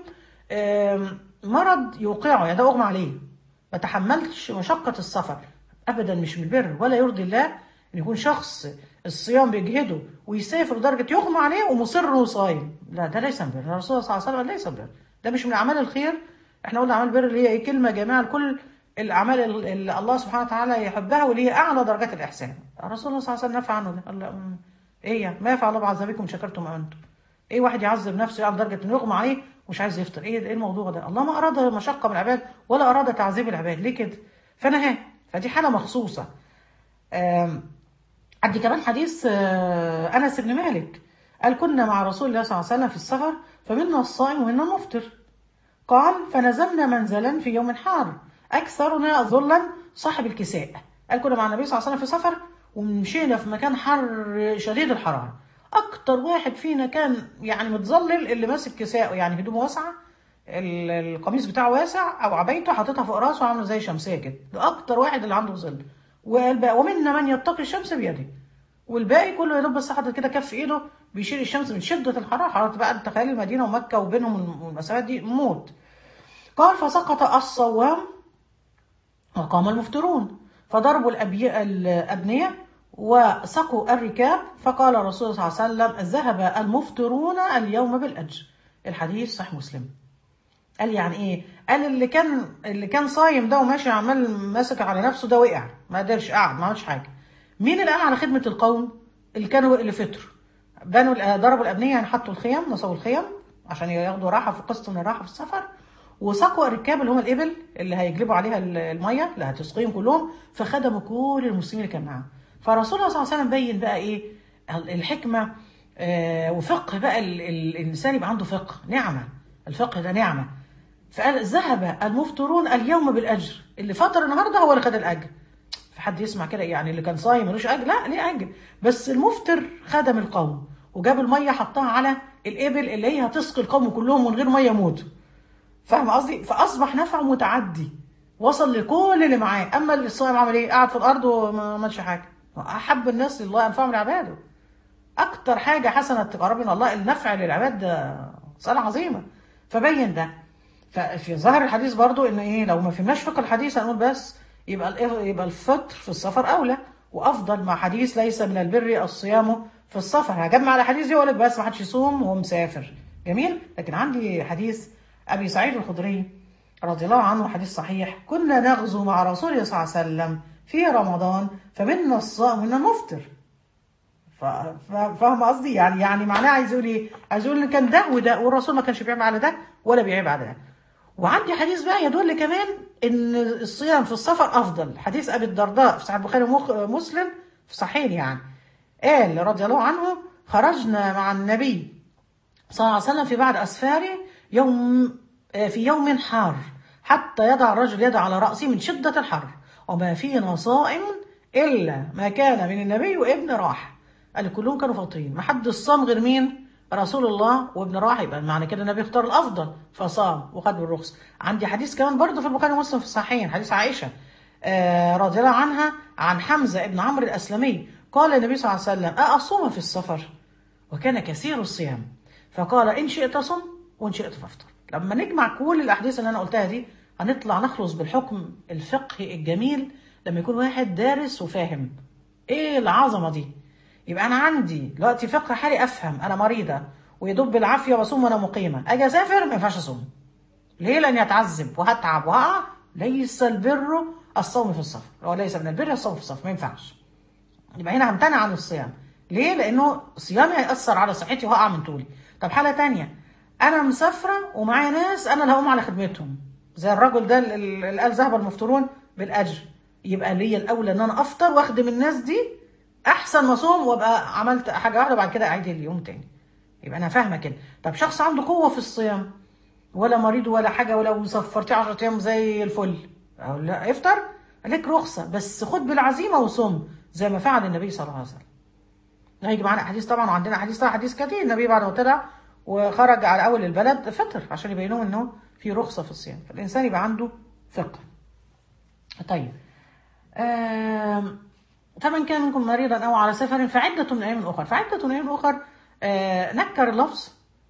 مرض يوقعه، يعني ده اغمى عليه ما تحملش مشقة السفر ابدا. مش من البر ولا يرضي الله ان يكون شخص الصيام بيجهده ويسافر لدرجة يغمى عليه ومصر انه صايم. لا ده ليس من بر. الرسول صلى الله عليه وسلم ليس من بر، ده مش من اعمال الخير. احنا قلنا اعمال البر اللي هي ايه؟ كلمة جماعة لكل الاعمال اللي الله سبحانه وتعالى يحبها واللي هي اعلى درجات الاحسان. الرسول صلى الله عليه وسلم نفى عنه ده. قال ايه يعني؟ ما يفعل الله بعذابكم شكرتم انتم؟ ايه واحد يعذب نفسه يعني لدرجه انه يغمى عليه ومش عايز يفطر؟ ايه الموضوع ده؟ الله ما اراد مشقه من العباد ولا اراد تعذيب العباد، ليه كده؟ فنهى. فدي حاله مخصوصه. عندي كمان حديث انس بن مالك قال كنا مع رسول الله صلى الله عليه وسلم في السفر فمنا الصائم ومنا المفطر. قال فنزلنا منزلا في يوم حار اكثرنا ظلا صاحب الكساء. قال كنا مع النبي صلى الله عليه وسلم في سفر ومشينا في مكان حر شديد الحراره، اكتر واحد فينا كان يعني متظلل اللي ماسك كساءه، يعني هدومه واسعه، القميص بتاعه واسع او عبايته حاططها فوق راسه عامله زي شمسيه كده، ده اكتر واحد اللي عنده ظل. ومنا من يتقي الشمس بيده، والباقي كله يا دوب بس حاطط كده كف ايده بيشيل الشمس من شده الحراره. حراره بقى تخيل المدينه ومكه وبينهم المسافات دي موت. قال فسقط الصوام وقام المفطرون فضربوا الأبنية وسقوا الركاب. فقال الرسول صلى الله عليه وسلم ذهب المفطرون اليوم بالأجر. الحديث صحيح مسلم. قال يعني ايه؟ قال اللي كان صايم ده وماشي عمال ماسك على نفسه ده وقع، ما قدرش، قعد ما عملش حاجه. مين اللي قام على خدمه القوم؟ اللي فطروا. ضربوا الابنيه، يعني حطوا الخيم، نصبوا الخيم عشان ياخدوا راحه في قسط من الراحه في السفر، وسقوا الركاب اللي هم الابل اللي هيجلبوا عليها الميه اللي هتسقيهم كلهم، فخدموا كل المسلمين اللي كان معاهم. فرسول الله صلى الله عليه وسلم بين بقى ايه الحكمه وفقه بقى الانسان يبقى عنده فقه، نعمه. الفقه ده نعمه. فقال ذهب المفطرون اليوم بالاجر، اللي فطر النهارده هو اللي خد الاجر. فحد يسمع كده يعني اللي كان صايم ملوش اجر؟ لا ليه اجر، بس المفطر خدم القوم وجاب الميه حطها على الابل اللي هي هتسقي القوم كلهم من غير ميه يموتوا. فاهم قصدي؟ فاصبح نفعه متعدي وصل لكل اللي معاه. اما اللي الصائم عمل ايه؟ قعد في الارض وما عملش حاجه. احب الناس لله انفعهم لعباده. اكتر حاجه حسنه تقرب من الله النفع للعباد، ده صلاه عظيمه. فبين ده. ففي ظاهر الحديث برضو ان ايه، لو ما فهمناش فقه الحديث هنقول بس يبقى الفطر في السفر اولى، وافضل مع حديث ليس من البر الصيام في السفر. هجمع على حديث يقول لك بس ما حدش يصوم وهو مسافر، جميل. لكن عندي حديث ابي سعيد الخدري رضي الله عنه، حديث صحيح: كنا نغزو مع رسول الله صلى الله عليه وسلم في رمضان فمنا الصائم ومنا المفطر. فاهم قصدي؟ يعني معناه عايز يقول ايه؟ عايز يقول ان كان ده وده، والرسول ما كانش بيعيب على ده ولا بيعيب على ده. وعندي حديث بقى يدل كمان ان الصيام في السفر افضل. حديث ابي الدرداء في صحيح البخاري ومسلم في صحيح يعني، قال رضي الله عنه: خرجنا مع النبي صلى الله عليه وسلم في بعض اسفاره في يوم حار، حتى يضع الرجل يده على رأسه من شدة الحر، وما فينا صائم إلا ما كان من النبي وابن راح. قال كلهم كانوا فاطرين، ما حد صام غير مين؟ رسول الله وابن راح. يبقى معنى كده النبي اختار الأفضل فصام وخد بالرخص. عندي حديث كمان برضه في البخاري ومسلم في الصحيحين، حديث عائشة رضي الله عنها عن حمزة ابن عمرو الأسلمي قال النبي صلى الله عليه وسلم: أأصوم في السفر؟ وكان كثير الصيام، فقال: إن شئت صم وإن شئت فافطر. لما نجمع كل الأحاديث اللي أنا قلتها دي هنطلع نخلص بالحكم الفقهي الجميل لما يكون واحد دارس وفاهم. إيه العظمة دي؟ يبقى أنا عندي دلوقتي فقه حالي، أفهم أنا مريضة ويدب بالعافية وأصوم وأنا مقيمة، أجي أسافر ما ينفعش أصوم. ليه؟ لأني هتعذب وهتعب وهقع. ليس البر الصوم في السفر، وليس من البر الصوم في السفر، ما ينفعش. يبقى هنا همتنع عن الصيام. ليه؟ لأنه صيامي هيأثر على صحتي وهقع من طولي. طب حالة تانية، أنا مسافرة ومعايا ناس أنا اللي هقوم على خدمتهم، زي الرجل ده اللي قال: ذهب المفطرون بالأجر. يبقى ليا الأولى إن أنا أفطر وأخدم الناس دي أحسن ما أصوم وأبقى عملت حاجة واحدة بعد كده أعيد اليوم تاني. يبقى أنا فاهمة كده. طب شخص عنده قوة في الصيام، ولا مريض ولا حاجة، ولو سفرتيه 10 أيام زي الفل، أقول لا افطر، لك رخصة، بس خد بالعزيمة وصم زي ما فعل النبي صلى الله عليه وسلم. هيجي معانا احاديث طبعا، وعندنا حديث كتير. النبي بعد ما طلع وخرج على اول البلد فطر عشان يبين لهم انه في رخصه في الصيام، فالانسان يبقى عنده فقه. طيب فمن كان منكم مريضا او على سفر فعده من ايام اخر. فعده من ايام اخر نكر اللفظ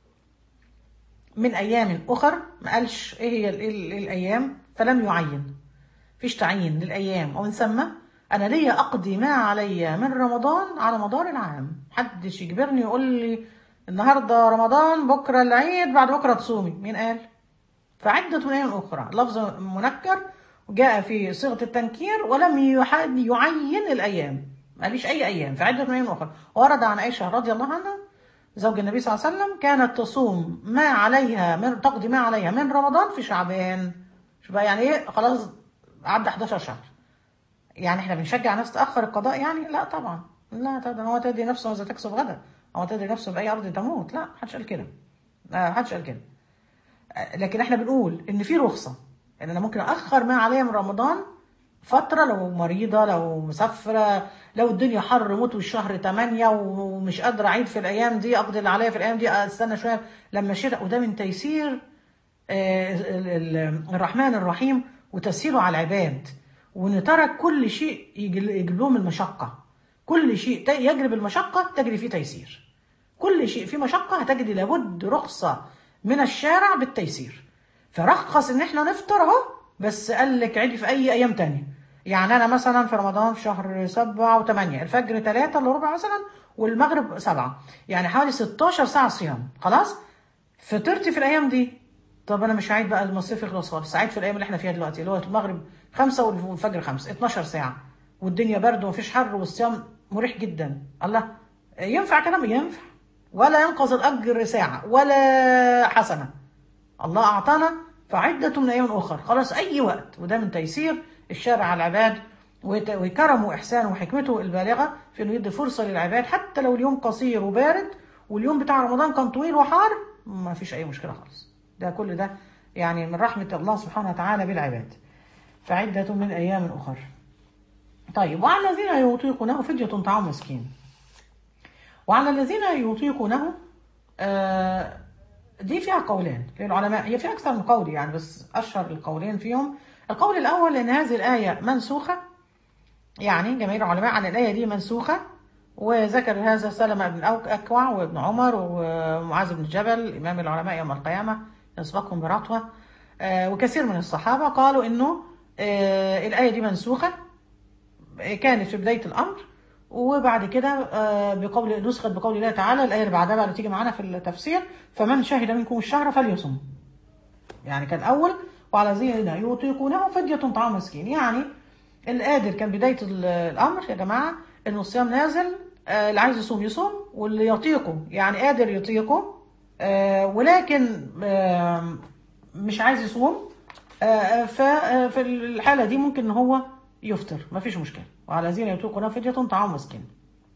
من ايام اخر، ما قالش ايه هي الايام، فلم يعين، فيش تعيين للايام. ومن ثم انا ليا اقضي ما علي من رمضان على مدار العام، محدش يجبرني يقول لي النهارده رمضان بكره العيد بعد بكره تصومي. مين قال؟ فعدة من ايام اخرى لفظ منكر وجاء في صيغه التنكير ولم يعين الايام، ما قاليش اي ايام. فعدة من ايام اخرى. ورد عن عائشه رضي الله عنها زوج النبي صلى الله عليه وسلم كانت تصوم ما عليها من تقضي ما عليها من رمضان في شعبان. شوف بقى يعني ايه، خلاص عدى 11 شهر. يعني احنا بنشجع ناس تأخر القضاء يعني؟ لا طبعا، لا طبعا. هو تدري نفسه إذا تكسب غدا، هو تدري نفسه بأي أرض تموت. لا، محدش قال كده، محدش قال كده. لكن احنا بنقول إن في رخصة، إن أنا ممكن أخر ما عليا من رمضان فترة، لو مريضة، لو مسافرة، لو الدنيا حر موت والشهر 8 ومش قادرة أعيد في الأيام دي، أقضي اللي عليا في الأيام دي، أستنى شوية لما شتاء. وده من تيسير الرحمن الرحيم وتسهيله على العباد. وان ترك كل شيء يجلب لهم المشقه. كل شيء يجلب المشقه تجري فيه تيسير. كل شيء فيه مشقه هتجري لابد رخصه من الشارع بالتيسير. فرخص ان احنا نفطر اهو، بس قال لك عيدي في اي ايام تانية. يعني انا مثلا في رمضان في شهر 7 و8 الفجر 3 الا ربع مثلا والمغرب 7، يعني حوالي 16 ساعه صيام. خلاص فطرتي في الايام دي. طب انا مش عايد بقى المصيف يخلص خالص، عايد في الايام اللي احنا فيها دلوقتي اللي هو المغرب 5 والفجر 5، 12 ساعه والدنيا برد ومفيش حر والصيام مريح جدا. الله، ينفع كلام؟ ينفع، ولا ينقص الاجر ساعه ولا حسنه. الله اعطانا فعده من ايام اخر، خلاص اي وقت. وده من تيسير الشارع على العباد وكرمه واحسانه وحكمته البالغه في انه يدي فرصه للعباد، حتى لو اليوم قصير وبارد واليوم بتاع رمضان كان طويل وحار، ما فيش اي مشكله خالص. ده كل ده يعني من رحمة الله سبحانه وتعالى بالعباد. فعدة من أيام أخر. طيب وعلى الذين يطيقونه فدية طعام مسكين. وعلى الذين يطيقونه دي فيها قولان للعلماء، هي فيها أكثر من قول يعني، بس أشهر القولين فيهم. القول الأول أن هذه الآية منسوخة، يعني جماهير العلماء عن الآية دي منسوخة، وذكر هذا سلمة بن أكوع وابن عمر ومعاذ بن جبل إمام العلماء يوم القيامة يسبقهم برتوة، وكثير من الصحابة قالوا إنه الآية دي منسوخة كانت في بداية الأمر، وبعد كده نسخت بقول الله تعالى الآية اللي بعدها بقى اللي تيجي معانا في التفسير، فمن شهد منكم الشهر فليصم. يعني كان أول وعلى الذين يطيقونه فدية طعام مسكين. يعني القادر كان بداية الأمر يا جماعة إنه الصيام نازل، اللي عايز يصوم يصوم، واللي يطيقه يعني قادر يطيقه ولكن مش عايز يصوم، ففي الحالة دي ممكن إن هو يفطر، مفيش مشكلة. وعلى الذين يطيقونه فدية طعام مسكين.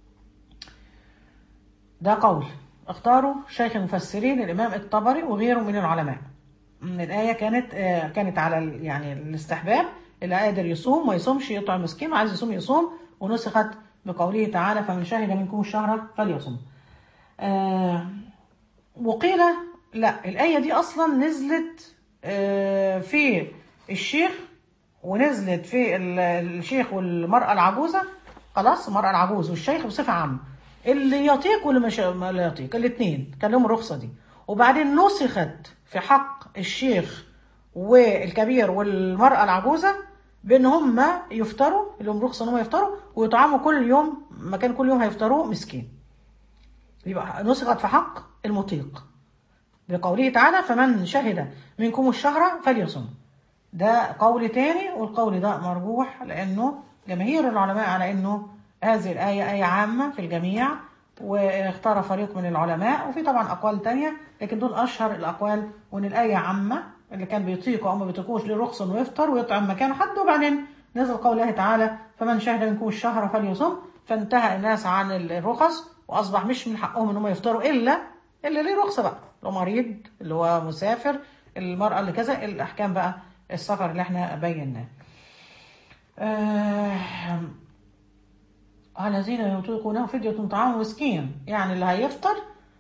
ده قول اختاره شيخ المفسرين الإمام الطبري وغيره من العلماء. الآية كانت على يعني الاستحباب، اللي قادر يصوم ما يصومش يطعم مسكين، وعايز يصوم يصوم، ونسخت بقوله تعالى فمن شهد منكم الشهر فليصم. وقيل لا، الآية دي أصلا نزلت في الشيخ، ونزلت في الشيخ والمرأة العجوزة. خلاص، المرأة العجوز والشيخ بصفة عامة، اللي يطيق واللي مش ما لا يطيق، الاثنين كان لهم الرخصة دي. وبعدين نسخت في حق الشيخ والكبير والمرأة العجوزة بان هم يفطروا، لهم رخصة ان هم يفطروا ويطعموا كل يوم، مكان كل يوم هيفطروا مسكين. يبقى نسخت في حق المطيق بقوله تعالى فمن شهد منكم الشهر فليصم. ده قول تاني، والقول ده مرجوح لانه جماهير العلماء على انه هذه الآية آية عامة في الجميع، واختار فريق من العلماء، وفي طبعا أقوال تانية لكن دول أشهر الأقوال، وإن الآية عامة اللي كان بيطيقه أو ما بيطيقوش له رخصة إنه يفطر ويطعم مكان حد. وبعدين نزل قول الله تعالى فمن شهد منكم الشهر فليصم، فانتهى الناس عن الرخص، وأصبح مش من حقهم إن هم يفطروا إلا ليه رخصة بقى، لو مريض، اللي هو مسافر، المرأة اللي كذا، الأحكام بقى السفر اللي احنا بيناه. على الذين يطيقونه فدية طعام مسكين، يعني اللي هيفطر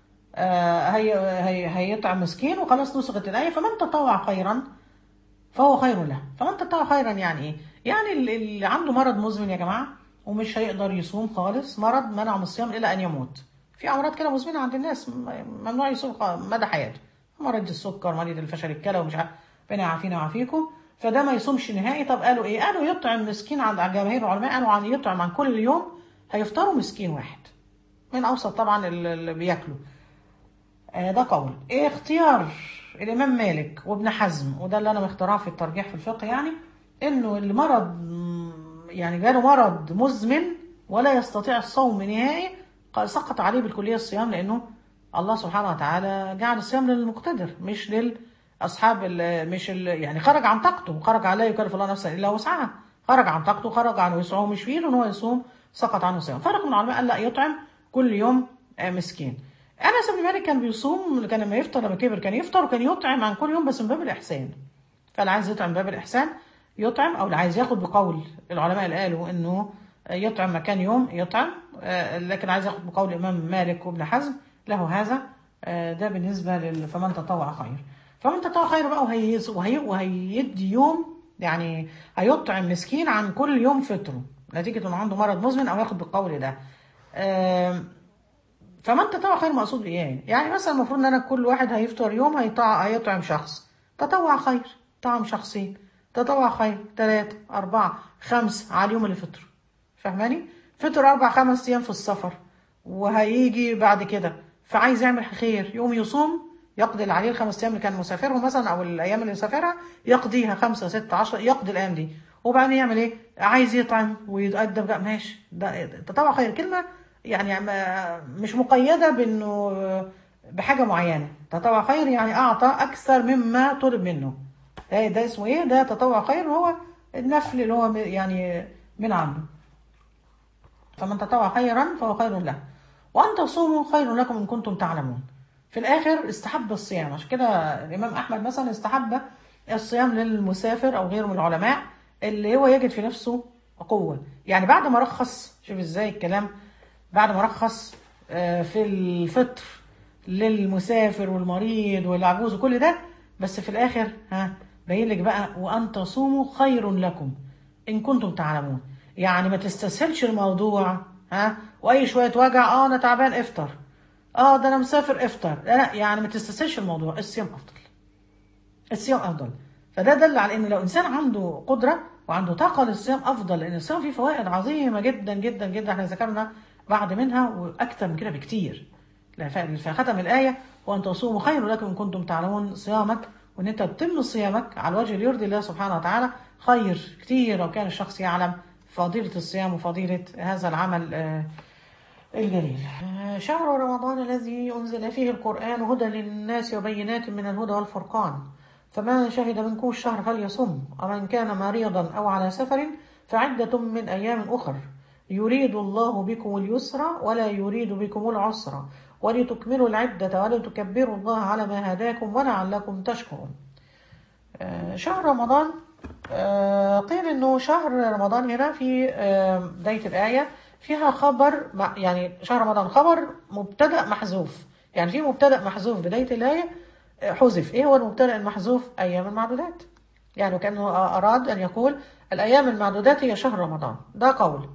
هيطعم مسكين وخلاص. نسخت الآية فمن تطوع خيرا فهو خير له. فمن تطوع خيرا يعني ايه؟ يعني اللي عنده مرض مزمن يا جماعة ومش هيقدر يصوم خالص، مرض منعه من الصيام إلى أن يموت. في أمراض كده مزمنة عند الناس ممنوع يصوم مدى حياته، مرض السكر، مريض الفشل الكلى، ومش عارف، ربنا يعافينا ويعافيكم. فده ما يصومش نهائي. طب قالوا ايه؟ قالوا يطعم مسكين. عند جماهير العلماء قالوا عن يطعم عن كل يوم هيفطروا مسكين واحد، من اوسط طبعا اللي بياكلوا. ده قول. ايه اختيار الامام مالك وابن حزم، وده اللي انا مختاراه في الترجيح في الفقه، يعني انه اللي مرض يعني جاله مرض مزمن ولا يستطيع الصوم نهائي، سقط عليه بالكلية الصيام، لانه الله سبحانه وتعالى جعل الصيام للمقتدر مش للاصحاب يعني خرج عن طاقته، خرج على لا يكلف الله نفسا الا وسعها، خرج عن طاقته، خرج عن وسعه، مش فيه ان هو يصوم، سقط عنه الصيام. فرق من العلماء قال لا، يطعم كل يوم مسكين. انس بن مالك كان بيصوم، كان لما يفطر لما كبر كان يفطر وكان يطعم عن كل يوم، بس من باب الاحسان. فاللي عايز يطعم باب الاحسان يطعم، او اللي عايز ياخد بقول العلماء اللي قالوا انه يطعم مكان يوم يطعم، لكن عايز ياخد بقول الامام مالك وابن حزم له هذا. ده بالنسبه فمن تطوع خير. فمن تطوع خير بقى، وهيدي يوم، يعني هيطعم مسكين عن كل يوم فطره نتيجه انه عنده مرض مزمن، او ياخد بالقول ده. فمن تطوع خير مقصود بايه؟ يعني مثلا المفروض ان انا كل واحد هيفطر يوم هيطعم شخص، تطوع خير طعم شخصين، تطوع خير 3 4 5 على اليوم اللي فطر. فاهماني؟ فطر 4 5 ايام في السفر، وهيجي بعد كده فعايز يعمل خير يوم يصوم، يقضي اللي عليه ال5 ايام اللي كان مسافرهم مثلا، او الايام اللي مسافرها يقضيها 5 6 10، يقضي الايام دي، وبعدين يعمل ايه؟ عايز يطعم ويتقدم بقى، ماشي، ده تطوع خير. كلمه يعني مش مقيده بانه بحاجه معينه. تطوع خير يعني اعطى اكثر مما طلب منه. ده اسمه ايه؟ ده تطوع خير، هو النفل اللي هو يعني من عنده. فمن تطوع خيرا فهو خير له، وان تصوموا خير لكم ان كنتم تعلمون. في الاخر استحب الصيام، عشان كده الامام احمد مثلا استحب الصيام للمسافر او غيره من العلماء اللي هو يجد في نفسه قوه. يعني بعد ما رخص، شوف ازاي الكلام، بعد ما رخص في الفطر للمسافر والمريض والعجوز وكل ده، بس في الاخر بين لك بقى وان تصوموا خير لكم ان كنتم تعلمون. يعني ما تستسهلش الموضوع واي شويه وجع، انا تعبان افطر، ده انا مسافر افطر، لا يعني ما تستسهلش الموضوع. الصيام افضل، الصيام افضل. فده دل على ان لو انسان عنده قدره وعنده طاقة للصيام أفضل، لأن الصيام فيه فوائد عظيمة جدا جدا جدا، احنا ذكرنا بعد منها وأكثر من كده بكتير. فختم الآية: وأن تصوموا خير لكم إن كنتم تعلمون. صيامك وإن أنت تتم صيامك على الوجه اللي يرضي الله سبحانه وتعالى خير كتير لو كان الشخص يعلم فضيلة الصيام وفضيلة هذا العمل الجليل. شهر رمضان الذي أنزل فيه القرآن هدى للناس وبينات من الهدى والفرقان، فمن شهد منكم الشهر فليصم، ومن كان مريضا أو على سفر فعدة من أيام أخر، يريد الله بكم اليسر ولا يريد بكم العسر، ولتكملوا العدة ولتكبروا الله على ما هداكم ولعلكم تشكرون. شهر رمضان، قيل انه شهر رمضان هنا في بداية الآية فيها خبر، يعني شهر رمضان خبر مبتدأ محذوف، يعني في مبتدأ محذوف بداية الآية حذف. ايه هو المبتدأ المحذوف؟ أيام المعدودات، يعني كأنه أراد أن يقول الأيام المعدودات هي شهر رمضان، ده قول.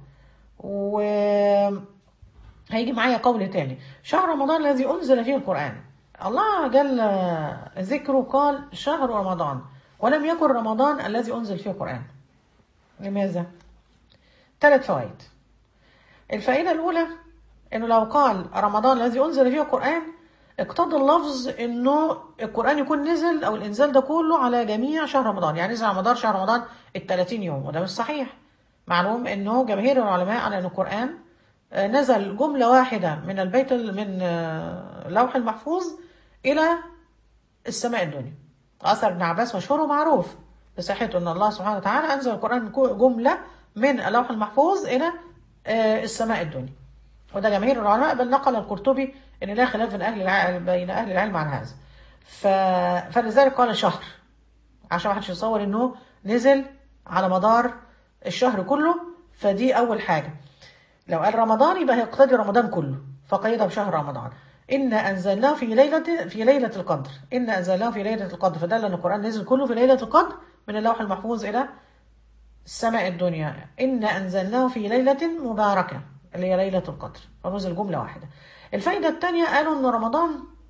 وهيجي معايا قول تاني: شهر رمضان الذي أنزل فيه القرآن. الله جل ذكره قال شهر رمضان، ولم يكن رمضان الذي أنزل فيه القرآن. لماذا؟ 3 فوائد. الفائدة الأولى إنه لو قال رمضان الذي أنزل فيه القرآن اقتضى اللفظ إنه القرآن يكون نزل أو الإنزال ده كله على جميع شهر رمضان، يعني نزل على مدار شهر رمضان 30 يوم، وده مش صحيح. معلوم إنه جماهير العلماء على إن القرآن نزل جملة واحدة من البيت من لوح المحفوظ إلى السماء الدنيا. أثر ابن عباس مشهور ومعروف بصحته أن الله سبحانه وتعالى أنزل القرآن جملة من اللوح المحفوظ إلى السماء الدنيا، وده جماهير العلماء، بل نقل القرطبي أن لا خلاف بين أهل العلم عن هذا. فلذلك قال شهر، عشان ما حدش يتصور أنه نزل على مدار الشهر كله. فدي أول حاجة. لو قال رمضان يبقى يقتضي رمضان كله، فقيدها بشهر رمضان. إنا أنزلناه في ليلة القدر، إنا أنزلناه في ليلة القدر، فدل أن القرآن نزل كله في ليلة القدر من اللوح المحفوظ إلى السماء الدنيا. إنا أنزلناه في ليلة مباركة اللي هي ليلة القدر، فنزل جملة واحدة. الفائدة الثانية قالوا أن رمضان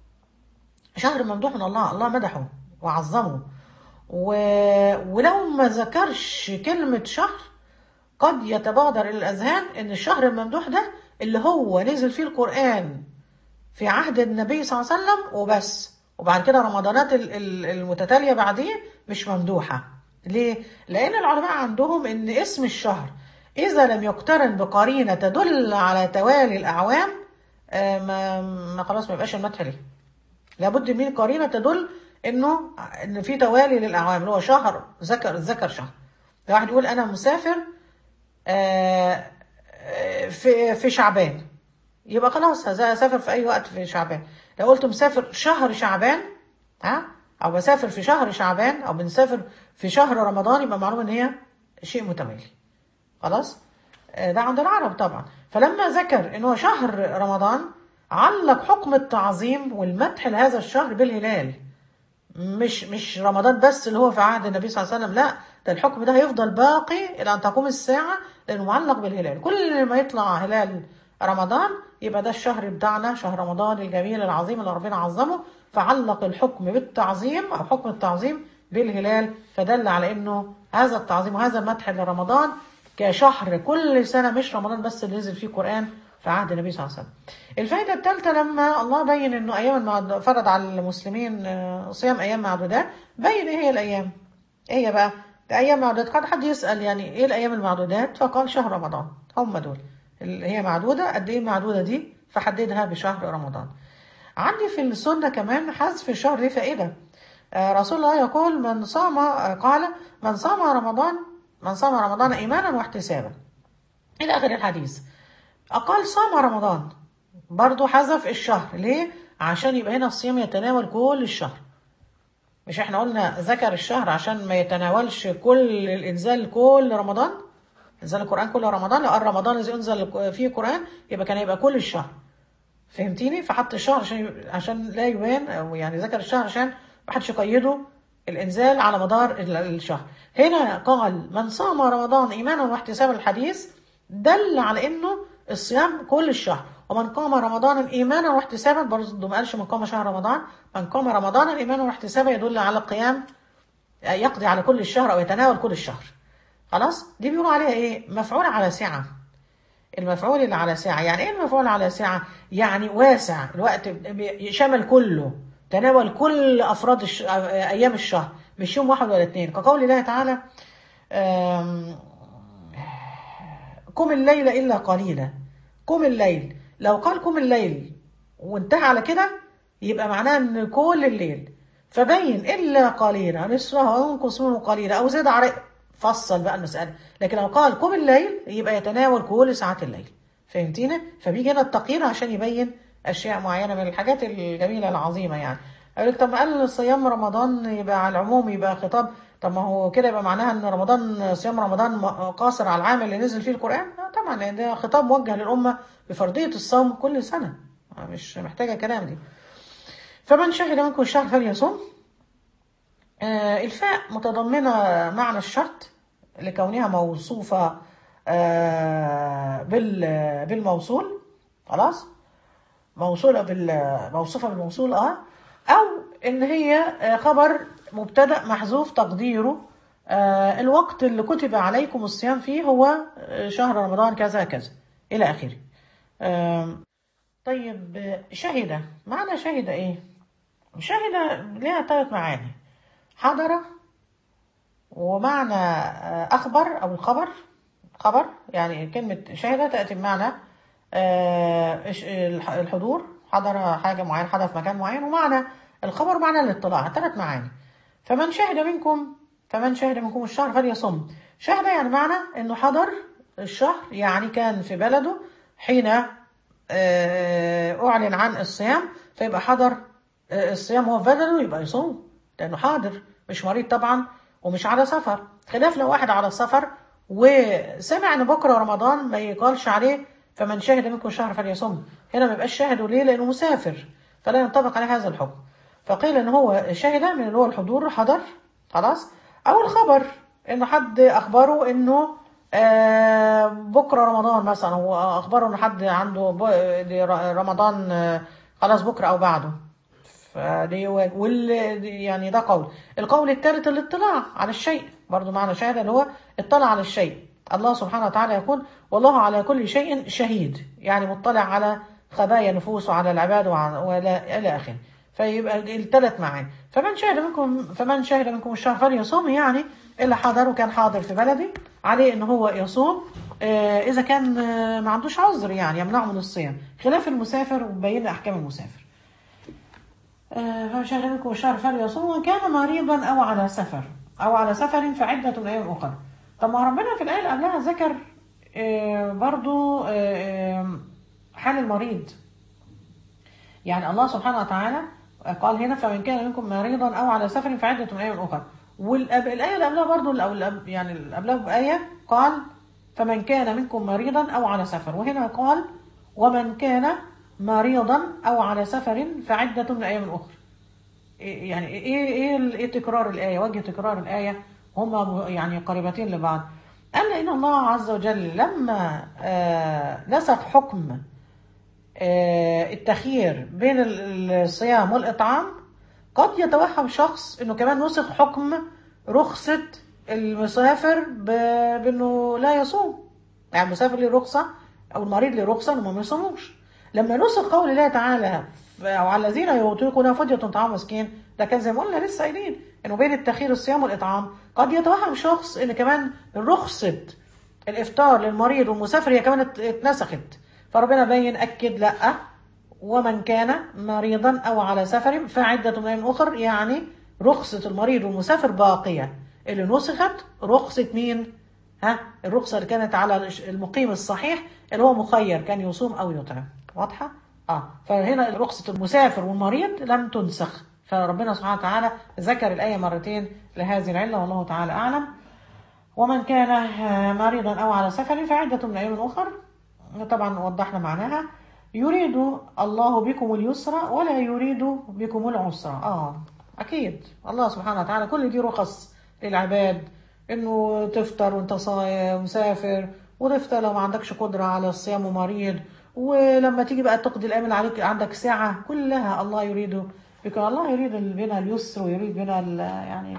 شهر ممدوح من الله، الله مدحه وعظمه، ولو ما ذكرش كلمة شهر قد يتبادر إلى الأذهان أن الشهر الممدوح ده اللي هو نزل فيه القرآن في عهد النبي صلى الله عليه وسلم وبس، وبعد كده رمضانات المتتالية بعديه مش ممدوحة. ليه؟ لأن العلماء عندهم أن اسم الشهر إذا لم يقترن بقرينة تدل على توالي الأعوام ما خلاص ما يبقاش المدح ليه. لابد من قرينة تدل إن في توالي للأعوام، اللي هو شهر ذكر شهر. لو واحد يقول أنا مسافر في شعبان، يبقى خلاص هسافر في أي وقت في شعبان. لو قلت مسافر شهر شعبان أو بسافر في شهر شعبان أو بنسافر في شهر رمضان، يبقى معلوم إن هي شيء متمالي. خلاص ده عند العرب طبعا. فلما ذكر إنه شهر رمضان علق حكم التعظيم والمدح لهذا الشهر بالهلال، مش رمضان بس اللي هو في عهد النبي صلى الله عليه وسلم، لا، ده الحكم ده هيفضل باقي إلى أن تقوم الساعة، لأنه معلق بالهلال. كل ما يطلع هلال رمضان يبقى ده الشهر بتاعنا، شهر رمضان الجميل العظيم اللي ربنا عظمه، فعلق الحكم بالتعظيم أو حكم التعظيم بالهلال، فدل على أنه هذا التعظيم وهذا المدح لرمضان كشهر كل سنة، مش رمضان بس اللي نزل فيه قرآن في عهد النبي صلى الله عليه وسلم. الفائدة الثالثة لما الله بين أنه أيام فرض على المسلمين صيام أيام معدودات، بين إيه هي الأيام؟ إيه هي بقى؟ أيام معدودات. قد حد يسأل يعني إيه الأيام المعدودات؟ فقال شهر رمضان، هم دول اللي هي معدودة. قد إيه المعدودة دي؟ فحددها بشهر رمضان. عندي في السنة كمان حذف الشهر دي فائدة. رسول الله يقول قال من صام رمضان إيمانا واحتسابا إلى آخر الحديث. أقال صام رمضان، برضو حذف الشهر. ليه؟ عشان يبقى هنا الصيام يتناول كل الشهر. مش احنا قلنا ذكر الشهر عشان ما يتناولش كل الإنزال كل رمضان، إنزال القرآن كل رمضان. لو قال رمضان الذي أنزل فيه القرآن يبقى كان يبقى كل الشهر. فهمتيني؟ فحط الشهر عشان لا يبان، أو يعني ذكر الشهر عشان ما حدش يقيده الإنزال على مدار الشهر. هنا قال من صام رمضان إيمانا واحتسابا، الحديث دل على إنه الصيام كل الشهر. ومن قام رمضان إيمانا واحتسابا، برضه ما قالش من قام شهر رمضان، من قام رمضان إيمانا واحتسابا يدل على القيام يقضي على كل الشهر أو يتناول كل الشهر. خلاص، دي بيقولوا عليها ايه؟ مفعول على سعة. المفعول اللي على ساعة، يعني ايه المفعول على ساعة؟ يعني واسع الوقت، شمل كله، تناول كل افراد ايام الشهر، مش يوم واحد ولا اتنين، كقول الله تعالى آم، قم الليل الا قليلا. قم الليل، لو قال قم الليل وانتهى على كده يبقى معناه ان كل الليل، فبين الا قليلا نصفه او انقص منه قليلا او زاد عليه، فصل بقى المسألة. لكن لو قال قم الليل يبقى يتناول كل ساعات الليل. فهمتينا؟ فبيجي هنا التقيير عشان يبين اشياء معينه من الحاجات الجميله العظيمه يعني. اقول لك طب ما قال صيام رمضان يبقى على العموم، يبقى خطاب، طب ما هو كده يبقى معناها ان رمضان، صيام رمضان قاصر على العام اللي نزل فيه القران؟ طبعا، لان ده خطاب موجه للامه بفرضيه الصوم كل سنه، مش محتاجه كلام دي. فمن شهد منكم الشهر فليصم. الفاء متضمنة معنى الشرط لكونها موصوفة بالموصول. خلاص، موصولة موصوفة بالموصول، أو إن هي خبر مبتدأ محذوف تقديره الوقت اللي كتب عليكم الصيام فيه هو شهر رمضان كذا كذا إلى آخره. طيب، شهد، معنى شهد إيه؟ شهد لها 3 معاني: حضر، ومعنى أخبر أو الخبر، خبر يعني كلمة شهد تأتي بمعنى الحضور، حضر حاجة معينة، حضر في مكان معين، ومعنى الخبر معنى الاطلاع، 3 معاني. فمن شهد منكم الشهر فليصم. شهد يعني معنى انه حضر الشهر، يعني كان في بلده حين أعلن عن الصيام، فيبقى حضر الصيام هو في بلده، يبقى يصوم لأنه حاضر، مش مريض طبعا ومش على سفر. خلاف لو واحد على السفر وسمع ان بكره رمضان، ما يقالش عليه فمن شهد منكم الشهر فليصم، هنا ما يبقاش شاهد. ليه؟ لانه مسافر، فلا ينطبق عليه هذا الحكم. فقيل ان هو شهد من اللي هو الحضور، حضر خلاص، او الخبر انه حد اخبره انه بكره رمضان مثلا، هو اخبره ان حد عنده رمضان خلاص بكره او بعده. فدي يعني ده قول. القول الثالث الاطلاع على الشيء، برضو معنى شاهد اللي هو اطلع على الشيء. الله سبحانه وتعالى يقول والله على كل شيء شهيد، يعني مطلع على خبايا نفوس وعلى العباد إلى آخره. فيبقى ال3 معاني. فمن شهد منكم الشهر فليصوم، يعني اللي حضر وكان حاضر في بلدي عليه ان هو يصوم اذا كان ما عندوش عذر يعني يمنعه من الصيام، خلاف المسافر، وبين احكام المسافر. فمن شهد منكم الشهر فليصوم، وإن كان مريضا أو على سفر فعدة من أيام أخرى. طب ما ربنا في الآية اللي قبلها ذكر برضو حال المريض. يعني الله سبحانه وتعالى قال هنا فمن كان منكم مريضا أو على سفر فعدة من أيام أخرى. والآية اللي قبلها برضو، يعني اللي قبلها بآية قال فمن كان منكم مريضا أو على سفر، وهنا قال ومن كان مريضا أو على سفر فعدة من أيام أخرى. يعني ايه تكرار الآية، وجه تكرار الآية، هما يعني قريبتين لبعض. قال إن الله عز وجل لما نسخ حكم التخيير بين الصيام والإطعام، قد يتوهم شخص إنه كمان نسخ حكم رخصة المسافر بأنه لا يصوم. يعني المسافر له رخصة أو المريض له رخصة إنه ما يصوموش. لما نسخ قول الله تعالى وعلى الذين يطيقون فدية طعام مسكين، ده كان زي ما قلنا لسه قايلين انه بين التخيير الصيام والاطعام، قد يتوهم شخص ان كمان رخصة الافطار للمريض والمسافر هي كمان اتنسخت. فربنا بين اكد لا، ومن كان مريضا او على سفر فعدة من ايام اخر، يعني رخصة المريض والمسافر باقية. اللي نسخت رخصة مين؟ الرخصة اللي كانت على المقيم الصحيح اللي هو مخير، كان يصوم او يطعم. واضحة؟ فهنا رخصة المسافر والمريض لم تنسخ، فربنا سبحانه وتعالى ذكر الآية مرتين لهذه العلة، والله تعالى أعلم. ومن كان مريضا أو على سفر فعدة من أيام أخر، طبعا وضحنا معناها. يريد الله بكم اليسر ولا يريد بكم العسر. أكيد الله سبحانه وتعالى كل دي رخص للعباد، إنه تفطر وأنت مسافر، وتفطر لو ما عندكش قدرة على الصيام ومريض، ولما تيجي بقى تقضي الأيام اللي عليك عندك ساعة، كلها الله يريد بكم. الله يريد بنا اليسر ويريد بنا يعني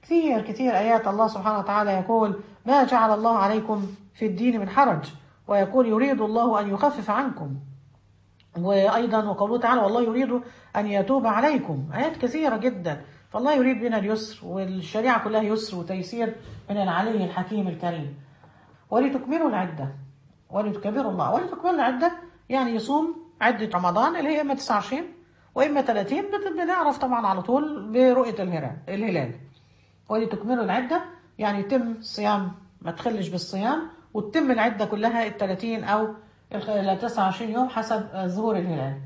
كثير كثير آيات الله سبحانه وتعالى يقول ما جعل الله عليكم في الدين من حرج، ويقول يريد الله أن يخفف عنكم، وأيضا وقوله تعالى والله يريد أن يتوب عليكم. آيات كثيرة جدا. فالله يريد بنا اليسر، والشريعة كلها يسر وتيسير من العلي الحكيم الكريم. ولتكملوا العدة ولتكبروا الله. ولتكملوا العدة يعني يصوم عدة رمضان اللي هي إما 29 وإما 30، بنعرف طبعا على طول برؤية الهلال. ولتكملوا العدة يعني يتم الصيام، ما تخلش بالصيام، وتتم العدة كلها 30 أو 29 يوم حسب ظهور الهلال.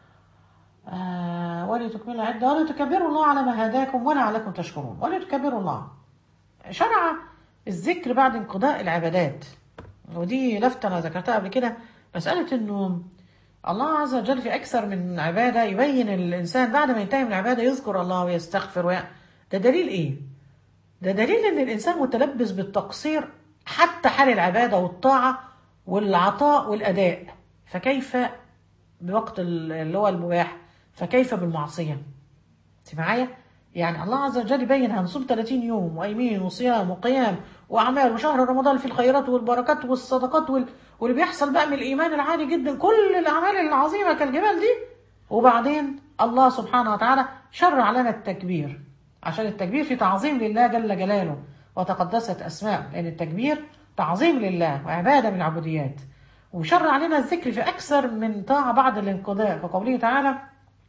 ولتكملوا العدة ولتكبروا الله على ما هداكم ولعلكم تشكرون. ولتكبروا الله، شرع الذكر بعد انقضاء العبادات. ودي لفتة أنا ذكرتها قبل كده، مسألة إنه الله عز وجل في أكثر من عبادة يبين الإنسان بعد ما ينتهي من العبادة يذكر الله ويستغفر ده دليل إيه؟ ده دليل إن الإنسان متلبس بالتقصير حتى حال العبادة والطاعة والعطاء والأداء، فكيف بوقت اللي هو المباح، فكيف بالمعصية؟ انت معايا؟ يعني الله عز وجل يبين هنصوم 30 يوم وأيمين وصيام وقيام وأعمال وشهر رمضان في الخيرات والبركات والصدقات واللي بيحصل بقى من الإيمان العالي جدا، كل الأعمال العظيمة كالجبال دي. وبعدين الله سبحانه وتعالى شرع لنا التكبير، عشان التكبير في تعظيم لله جل جلاله وتقدست أسماء، لأن التكبير تعظيم لله وعبادة من العبوديات. وشرع لنا الذكر في أكثر من طاعة بعد الانقضاء، كقوله تعالى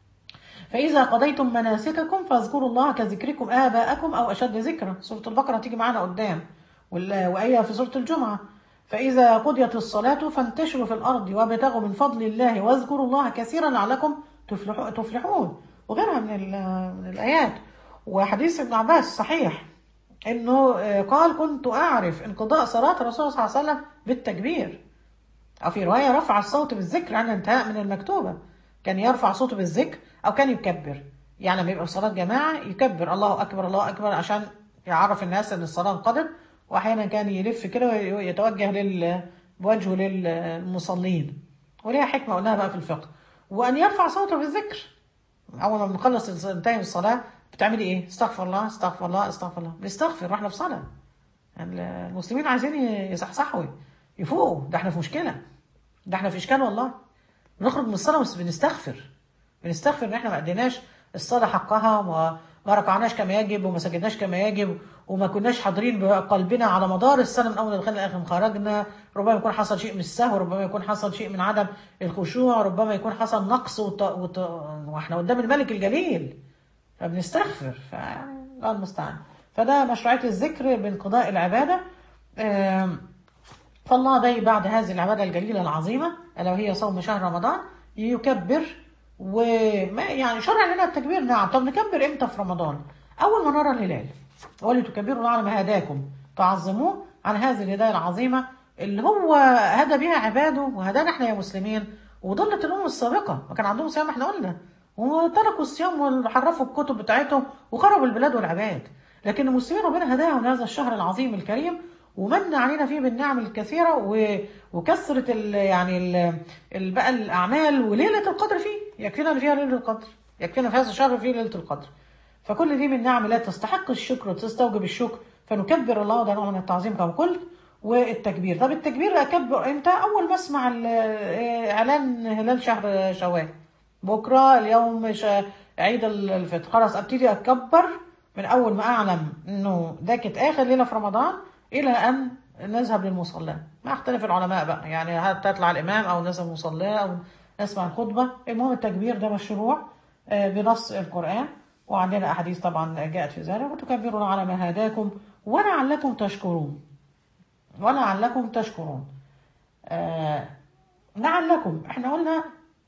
فإذا قضيتم مناسككم فاذكروا الله كذكركم آباءكم أو أشد ذكرا. سورة البقرة تيجي معانا قدام، وآية في سورة الجمعة فإذا قضيت الصلاة فانتشروا في الأرض وابتغوا من فضل الله واذكروا الله كثيرا لعلكم تفلحون، وغيرها من الآيات. وحديث ابن عباس صحيح إنه قال كنت أعرف انقضاء صلاة الرسول صلى الله عليه وسلم بالتكبير، أو في رواية رفع الصوت بالذكر عند انتهاء من المكتوبة، كان يرفع صوته بالذكر أو كان يكبر. يعني لما يبقى في صلاة جماعة يكبر الله أكبر الله أكبر عشان يعرف الناس إن الصلاة انقضت، وأحيانا كان يلف كده ويتوجه بوجهه للمصلين، وليها حكمة قلناها بقى في الفقه. وأن يرفع صوته بالذكر أول ما بنخلص انتهي من الصلاة بتعملي إيه؟ استغفر الله استغفر الله استغفر الله، بنستغفر واحنا في صلاة. يعني المسلمين عايزين يصحصحوا يفوقوا، ده احنا في مشكلة، ده احنا في إشكال والله. بنخرج من الصلاة بس بنستغفر ان احنا ما اديناش الصلاة حقها، وما ركعناش كما يجب، وما سجدناش كما يجب، وما كناش حاضرين بقلبنا على مدار السنة من اول دخلنا لاخر خرجنا. ربما يكون حصل شيء من السهو، ربما يكون حصل شيء من عدم الخشوع، ربما يكون حصل نقص واحنا قدام الملك الجليل، فبنستغفر. الله المستعان. فده مشروعية الذكر بانقضاء العبادة. فالله بي بعد هذه العبادة الجليلة العظيمة ألا وهي صوم شهر رمضان يكبر، وما يعني شرع لنا التكبير. نعم، طب نكبر امتى في رمضان؟ أول ما نرى الهلال. ولتكبروا الله على ما هداكم، تعظموه عن هذه الهداية العظيمة اللي هو هدى بها عباده وهدانا احنا يا مسلمين. وضلت الأمم السابقة ما كان عندهم صيام، احنا قلنا، وتركوا الصيام وحرفوا الكتب بتاعتهم وخربوا البلاد والعباد. لكن المسلمين ربنا هداهم هذا الشهر العظيم الكريم، ومن علينا فيه بالنعم الكثيرة وكثرة بقى الأعمال، وليلة القدر فيه يكفينا فيها ليلة القدر، يكفينا في هذا الشهر فيه ليلة القدر. فكل دي من نعم لا تستحق الشكر وتستوجب الشكر، فنكبر الله، ده نوع من التعظيم كما قلت. والتكبير، طب التكبير أكبر امتى؟ أول ما أسمع إعلان هلال شهر شوال، بكرة اليوم عيد الفطر، خلاص أبتدي أكبر من أول ما أعلم إنه ده كانت آخر ليلة في رمضان إلى أن نذهب للمصلى. ما اختلف العلماء بقى، يعني هل تطلع الإمام أو نذهب المصلى أو نسمع الخطبة. المهم التكبير ده مشروع بنص القرآن، وعندنا أحاديث طبعا جاءت في ذلك. وتكبرون على ما هداكم ولعلكم تشكرون. ولعلكم تشكرون. لعلكم احنا قلنا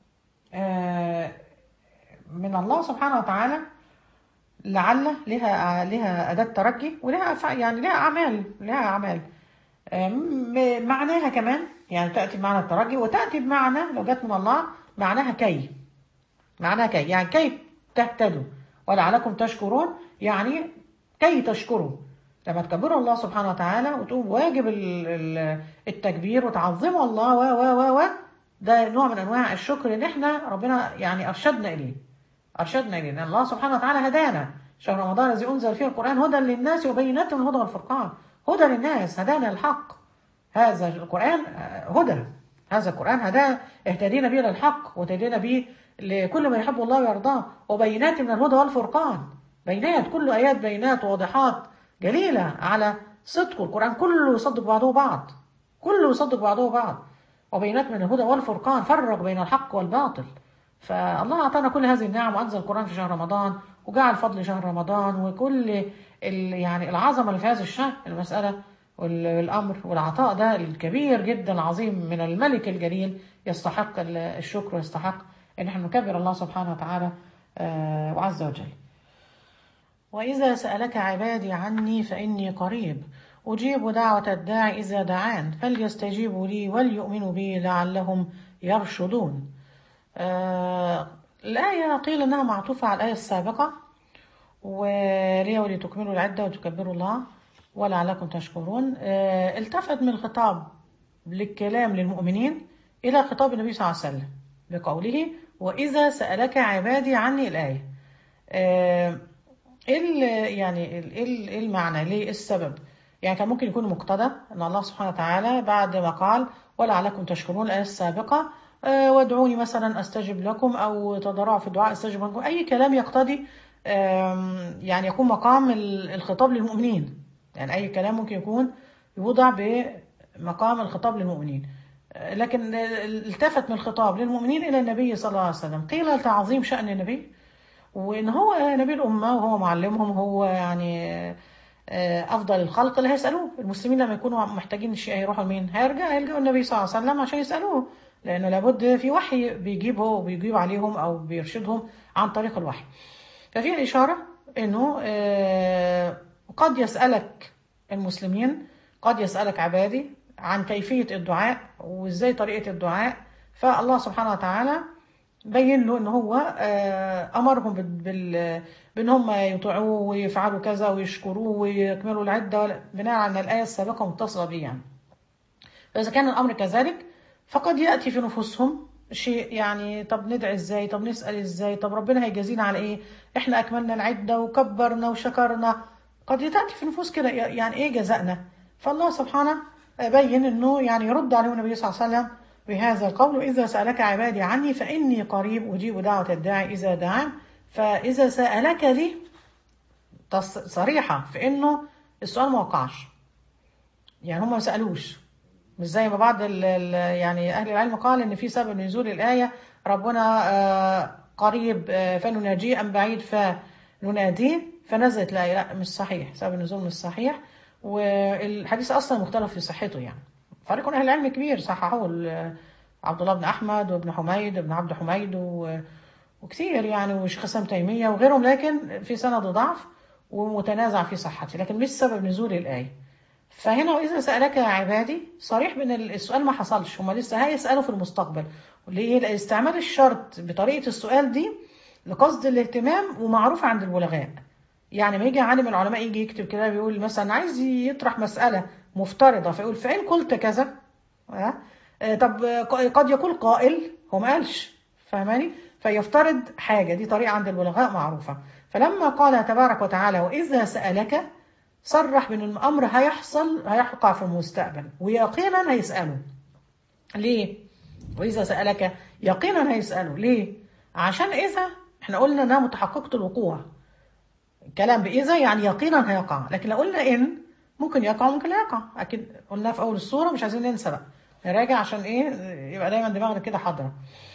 من الله سبحانه وتعالى لعل لها أداة ترجي، ولها يعني لها أعمال معناها كمان، يعني تأتي بمعنى الترجي وتأتي بمعنى لو جت من الله معناها كي، يعني كي تهتدوا. ولعلكم تشكرون يعني كي تشكروا، لما تكبروا الله سبحانه وتعالى وتقوم واجب التكبير وتعظموا الله و ده نوع من أنواع الشكر، إن إحنا ربنا يعني أرشدنا إليه، أن الله سبحانه وتعالى هدانا شهر رمضان الذي أنزل فيه القرآن هدى للناس وبينات من الهدى والفرقان. هدى للناس، هدانا الحق. هذا القرآن هدى، هذا القرآن اهتدينا به للحق واهتدينا به لكل ما يحب الله ويرضاه. وبينات من الهدى والفرقان، بينات، كل آيات بينات واضحات جليلة على صدق القرآن. كله يصدق بعضه بعض، كله يصدق بعضه بعض. وبينات من الهدى والفرقان، فرق بين الحق والباطل. فالله أعطانا كل هذه النعم وأنزل القرآن في شهر رمضان وجعل فضل شهر رمضان وكل يعني العظمة اللي في هذا الشهر، المسألة والأمر والعطاء ده الكبير جدا العظيم من الملك الجليل، يستحق الشكر ويستحق أن احنا نكبر الله سبحانه وتعالى وعز وجل. وإذا سألك عبادي عني فإني قريب أجيب دعوة الداعي إذا دعان فليستجيبوا لي وليؤمنوا بي لعلهم يرشدون. الآية قيل أنها معطوفة على الآية السابقة، ولتكملوا العدة وتكبروا الله ولعلكم تشكرون. التفت من الخطاب للكلام للمؤمنين إلى خطاب النبي صلى الله عليه وسلم بقوله وإذا سألك عبادي عني. الآية إيه المعنى؟ ليه؟ السبب؟ يعني كان ممكن يكون مقتضى أن الله سبحانه وتعالى بعد ما قال ولعلكم تشكرون الآية السابقة وادعوني مثلا أستجب لكم، أو تضرعوا في الدعاء أستجب لكم، أي كلام يقتضي يعني يكون مقام الخطاب للمؤمنين. يعني أي كلام ممكن يكون يوضع بمقام الخطاب للمؤمنين، لكن التفت من الخطاب للمؤمنين إلى النبي صلى الله عليه وسلم. قيل لتعظيم شأن النبي، وإن هو نبي الأمة وهو معلمهم، هو يعني أفضل الخلق اللي هيسألوه. المسلمين لما يكونوا محتاجين شيء هيروحوا لمين؟ هيلجأوا النبي صلى الله عليه وسلم عشان يسألوه، لأنه لابد في وحي بيجيبه وبيجيب عليهم أو بيرشدهم عن طريق الوحي. ففي إشارة إنه قد يسألك المسلمين، قد يسألك عبادي عن كيفية الدعاء وإزاي طريقة الدعاء. فالله سبحانه وتعالى بين له إن هو أمرهم بأن هم يطيعوه ويفعلوا كذا ويشكروه ويكملوا العدة بناء على الآية السابقة متصلة به يعني. فإذا كان الأمر كذلك فقد يأتي في نفوسهم شيء، يعني طب ندعي ازاي، طب نسأل ازاي، طب ربنا هيجازينا على ايه، احنا اكملنا العدة وكبرنا وشكرنا. قد تأتي في نفوس كده يعني ايه جزائنا. فالله سبحانه بين انه يعني يرد عليه النبي صلى الله عليه وسلم بهذا القول وإذا سألك عبادي عني فإني قريب أجيب دعوة الداعي إذا دعان. فإذا سألك دي صريحة في انه السؤال ما وقعش، يعني هم ما سألوش، مش زي ما بعض يعني أهل العلم قال إن في سبب نزول الآية ربنا قريب فنناجيه أم بعيد فنناديه فنزلت الآية. لا، مش صحيح، سبب النزول مش صحيح، والحديث أصلا مختلف في صحته. يعني فريق أهل العلم كبير صححوه، عبد الله بن أحمد وابن حميد ابن عبد حميد وكثير يعني، وشيخ الإسلام تيمية وغيرهم، لكن في سند ضعف ومتنازع في صحته، لكن مش سبب نزول الآية. فهنا وإذا سألك عبادي صريح بأن السؤال ما حصلش، هم لسه هيسألوا في المستقبل. ليه؟ استعمال الشرط بطريقة السؤال دي لقصد الاهتمام ومعروف عند البلغاء. يعني ما يجي عالم العلماء يجي يكتب كده بيقول مثلا عايز يطرح مسألة مفترضة فيقول فإن قلت كذا طب قد يقول قائل هو ما قالش، فهماني؟ فيفترض حاجة، دي طريقة عند البلغاء معروفة. فلما قال تبارك وتعالى وإذا سألك صرح بأن الأمر هيحقع في المستقبل ويقينا هيسأله. ليه؟ وإذا سألك يقينا هيسأله. ليه؟ عشان إذا احنا قلنا انها متحققة الوقوع، الكلام بإذا يعني يقينا هيقع، لكن لو قلنا إن ممكن يقع وممكن لا يقع. أكيد قلنا في أول السورة، مش عايزين ننسى بقى، نراجع عشان إيه يبقى دايما دماغنا كده حاضرة.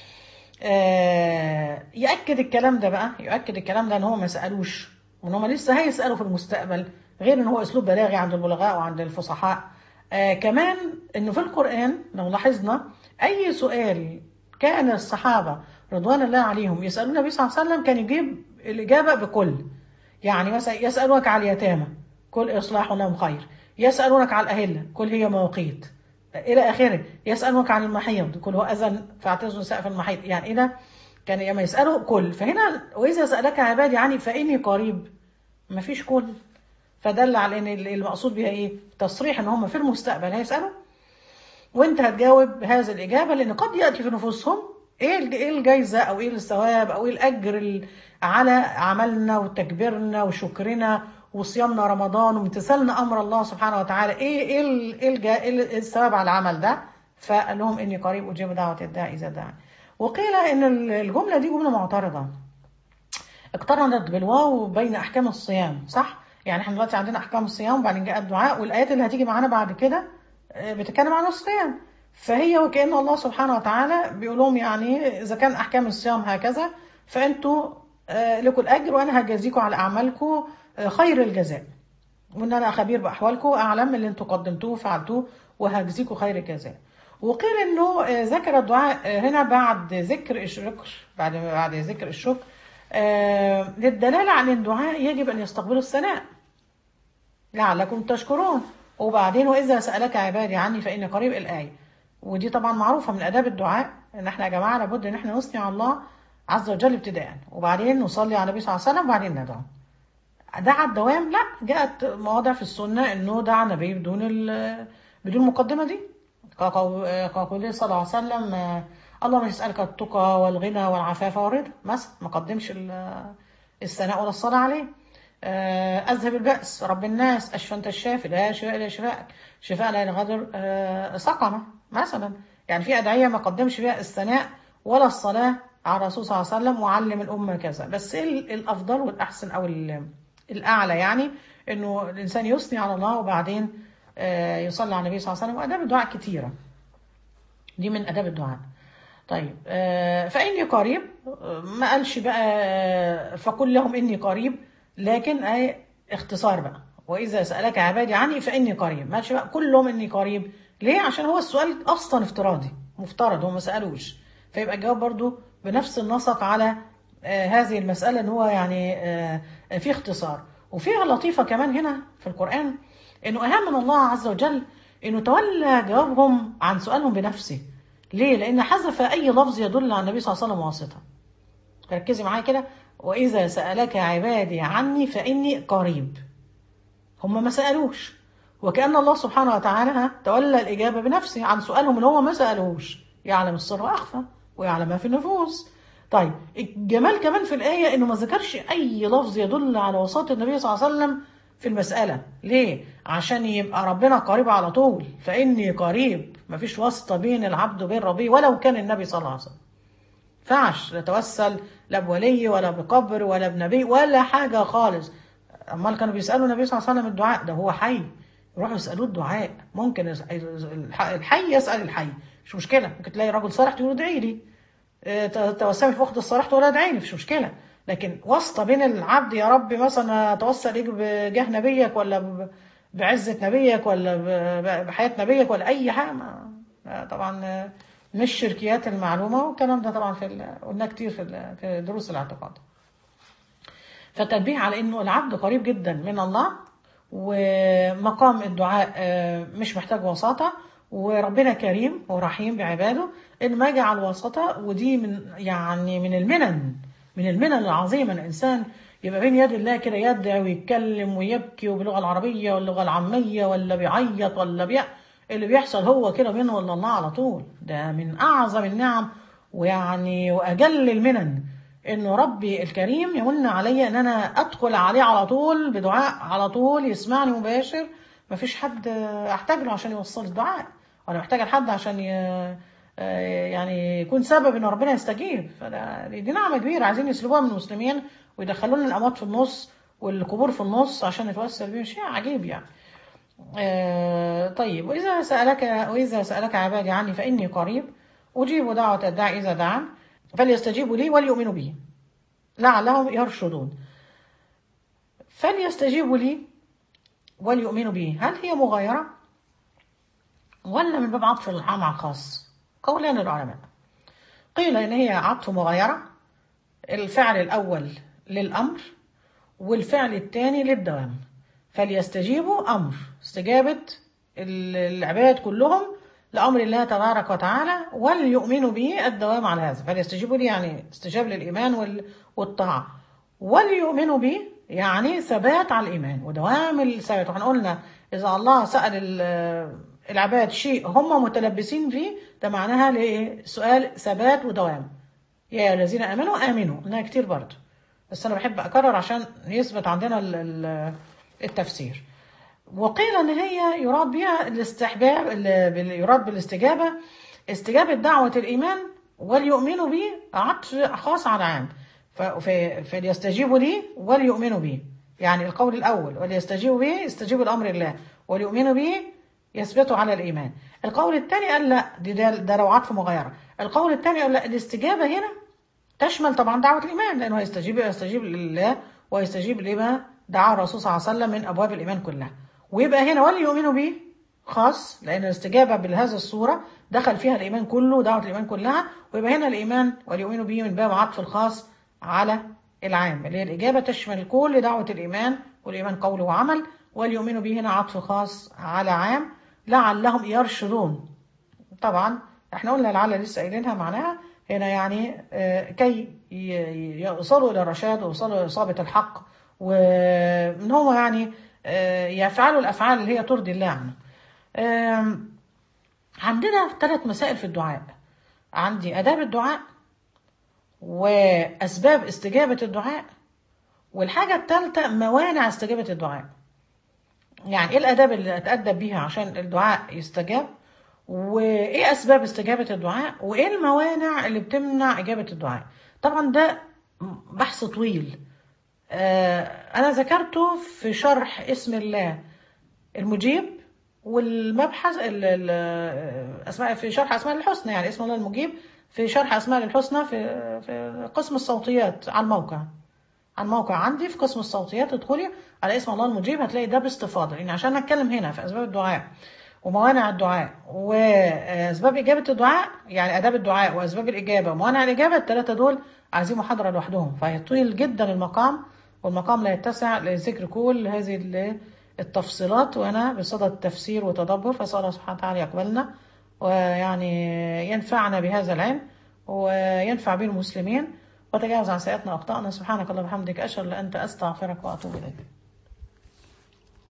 يؤكد الكلام ده بقى، يؤكد الكلام ده ان هو ما سألوش وان هم لسه هيسألوا في المستقبل، غير ان هو اسلوب بلاغي عند البلغاء وعند الفصحاء. كمان انه في القرآن لو لاحظنا اي سؤال كان الصحابة رضوان الله عليهم يسألون النبي صلى الله عليه وسلم كان يجيب الإجابة بكل. يعني مثلا يسألونك على اليتامى كل إصلاح لهم خير، يسألونك على الأهلة كل هي مواقيت إلى آخره، يسألونك عن المحيض كل هو أذن فاعتزلوا نساء في المحيض، يعني إذا كان ياما يسألوا كل. فهنا وإذا سألك عبادي عني فإني قريب، ما فيش كل، فدل على إن المقصود بها إيه؟ تصريح إن هم في المستقبل هيسألوا، وأنت هتجاوب هذه الإجابة، لأن قد يأتي في نفوسهم ايه الجايزة او ايه الثواب او ايه الاجر على عملنا وتكبيرنا وشكرنا وصيامنا رمضان وامتثالنا امر الله سبحانه وتعالى، إيه الثواب على العمل ده؟ فقال لهم اني قريب اجيب دعوة الداعي اذا دعاني. وقيل ان الجملة دي جملة معترضة، اقترنت بالواو بين احكام الصيام، صح؟ يعني احنا دلوقتي عندنا احكام الصيام وبعدين جاء الدعاء، والايات اللي هتيجي معانا بعد كده بتتكلم عن الصيام. فهي وكأن الله سبحانه وتعالى بيقول لهم يعني اذا كان احكام الصيام هكذا فانتوا لكم الاجر وانا هجازيكم على اعمالكم خير الجزاء، وان انا خبير باحوالكم اعلم من اللي انتوا قدمتوه وفعلتوه وهجزيكم خير الجزاء. وقيل انه ذكر الدعاء هنا بعد ذكر الشكر، بعد ذكر الشكر للدلاله على ان الدعاء يجب ان يستقبله الثناء لعلكم تشكرون. وبعدين واذا سالك عبادي عني فاني قريب الايه، ودي طبعا معروفه من اداب الدعاء ان احنا يا جماعه لابد ان احنا نثني على الله عز وجل ابتداء، وبعدين نصلي على النبي صلى الله عليه وسلم، وبعدين ندعو. دعا الدوام لا، جاءت مواضع في السنه انه دعا النبي بدون المقدمه دي، كقوله صلى الله عليه وسلم اللهم نسالك التقى والغنى والعفاف والرضا مثلا، ما قدمش الثناء ولا الصلاه عليه. اذهب البأس رب الناس اشفى انت الشافي لا شفاء الا شفاءك شفاء لا يغادر سقما مثلا. يعني في ادعيه ما قدمش فيها الثناء ولا الصلاه على الرسول صلى الله عليه وسلم وعلم الامه كذا. بس الافضل والاحسن او الاعلى يعني انه الانسان يثني على الله وبعدين يصلي على النبي صلى الله عليه وسلم. واداب الدعاء كتيره، دي من اداب الدعاء. طيب فاني قريب ما قالش بقى فقل لهم اني قريب، لكن اختصار بقى واذا سالك عبادي عني فاني قريب، ما قالش بقى كلهم اني قريب. ليه؟ عشان هو السؤال اصلا افتراضي مفترض، هم ما سالوش، فيبقى الجواب برضو بنفس النسق على هذه المساله، ان هو يعني في اختصار. وفيها لطيفه كمان هنا في القران انه اهم من الله عز وجل انه تولى جوابهم عن سؤالهم بنفسه. ليه؟ لان حذف اي لفظ يدل على النبي صلى الله عليه وسلم واسطه. ركزي معايا كده، واذا سالك عبادي عني فاني قريب. هم ما سالوش، وكأن الله سبحانه وتعالى تولى الاجابه بنفسه عن سؤالهم اللي هو ما سالوش، يعلم السر واخفى ويعلم ما في النفوس. طيب الجمال كمان في الايه انه ما ذكرش اي لفظ يدل على وساطه النبي صلى الله عليه وسلم في المساله. ليه؟ عشان يبقى ربنا قريب على طول، فاني قريب، ما فيش واسطه بين العبد وبين ربه ولو كان النبي صلى الله عليه وسلم. فعش نتوسل لا بولي ولا بقبر ولا بنبي ولا حاجة خالص. أمال كانوا بيسألوا النبي صلى الله عليه وسلم الدعاء ده، هو حي يروحوا يسألوه الدعاء. ممكن الحي يسأل الحي، مش مشكلة. ممكن تلاقي راجل صالح تقول ادعي لي، توسمي في وقت الصالح تقول ادعي لي، مش مشكلة. لكن واسطة بين العبد، يا رب مثلا اتوسل ليك بجاه نبيك ولا بعزة نبيك ولا بحياة نبيك ولا أي حاجة، طبعا مش شركيات المعلومة. والكلام ده طبعا قلنا كتير في دروس الاعتقاد. فالتنبيه على انه العبد قريب جدا من الله، ومقام الدعاء مش محتاج وساطة، وربنا كريم ورحيم بعباده ان ما جعل وساطة. ودي من المنن العظيمة ان الانسان يبقى بين يد الله كده يدعي ويتكلم ويبكي وباللغة العربية واللغة العامية ولا بيعيط ولا اللي بيحصل هو كده منه ولا الله على طول. ده من أعظم النعم وأجل المنن، إنه ربي الكريم يمن علي إن أنا أدخل عليه على طول بدعاء، على طول يسمعني مباشر. مفيش حد أحتاج له عشان يوصل الدعاء، وأنا محتاج لحد عشان يعني يكون سبب إن ربنا يستجيب. دي نعمة كبيرة عايزين يسلبوها من المسلمين ويدخلوا لنا الأموات في النص والقبور في النص عشان نتوسل بيه. شيء عجيب يعني. طيب وإذا سألك عبادي عني فإني قريب أجيب دعوة الداعي إذا دعان فليستجيبوا لي وليؤمنوا بي لعلهم يرشدون. فليستجيبوا لي وليؤمنوا بي، هل هي مغايرة ولا من باب عطف العام على الخاص؟ قولان العلماء. قيل إن هي عطف مغايرة، الفعل الأول للأمر والفعل الثاني للدوام. فليستجيبوا أمر استجابة العباد كلهم لأمر الله تبارك وتعالى، وليؤمنوا به الدوام على هذا. فليستجيبوا لي يعني استجاب للإيمان والطاعة، وليؤمنوا به يعني ثبات على الإيمان ودوام الثبات. وإحنا قلنا إذا الله سأل العباد شيء هم متلبسين فيه، ده معناها سؤال ثبات ودوام. يا الذين امنوا امنوا، قلناها كتير برضه، بس انا بحب اكرر عشان يثبت عندنا التفسير. وقيل ان هي يراد بها الاستحباب، يراد بالاستجابه استجابه دعوه الايمان وليؤمنوا به، عطف خاص على عام. فليستجيبوا لي وليؤمنوا به، يعني القول الاول وليستجيبوا به يستجيبوا لامر الله، وليؤمنوا به يثبتوا على الايمان. القول الثاني قال لا، ده لو عطف مغايره. القول الثاني قال لا، الاستجابه هنا تشمل طبعا دعوه الايمان، لانه يستجيب لله ويستجيب لما دعا الرسول صلى الله عليه وسلم من ابواب الايمان كلها. ويبقى هنا وليؤمنوا به خاص، لان الاستجابه بهذه الصوره دخل فيها الايمان كله ودعوه الايمان كلها. ويبقى هنا الايمان وليؤمنوا به من باب عطف الخاص على العام، اللي هي الاجابه تشمل كل دعوه الايمان، والايمان قول وعمل. وليؤمنوا به هنا عطف خاص على عام، لعلهم يرشدون. طبعا احنا قلنا لعل لسه قايلينها معناها هنا، يعني كي يوصلوا الى الرشاد ويوصلوا الى اصابه الحق، وان هم يعني يفعلوا الافعال اللي هي ترضي الله عنه. عندنا 3 مسائل في الدعاء. عندي اداب الدعاء، واسباب استجابه الدعاء، والحاجه الثالثه موانع استجابه الدعاء. يعني ايه الاداب اللي اتادب بيها عشان الدعاء يستجاب، وايه اسباب استجابه الدعاء، وايه الموانع اللي بتمنع اجابه الدعاء. طبعا ده بحث طويل، انا ذكرته في شرح اسم الله المجيب، والمبحث اسماء في شرح اسماء الحسنى، يعني اسم الله المجيب في شرح اسماء الحسنى في قسم الصوتيات على الموقع. على الموقع عندي في قسم الصوتيات ادخلي على اسم الله المجيب، هتلاقي ده باستفاضه. يعني عشان نتكلم هنا في اسباب الدعاء وموانع الدعاء واسباب اجابه الدعاء، يعني اداب الدعاء واسباب الاجابه وموانع الاجابه، ال3 دول عايزين محاضره لوحدهم، فيطول جدا المقام، والمقام لا يتسع لذكر كل هذه التفصيلات. وانا بصدد تفسير وتدبر، فاسال الله سبحانه وتعالى يقبلنا ويعني ينفعنا بهذا العلم وينفع به المسلمين، وتجاوز عن سيئاتنا واخطائنا. سبحانك اللهم وبحمدك، اشهد ان لا اله الا انت، استغفرك واتوب اليك.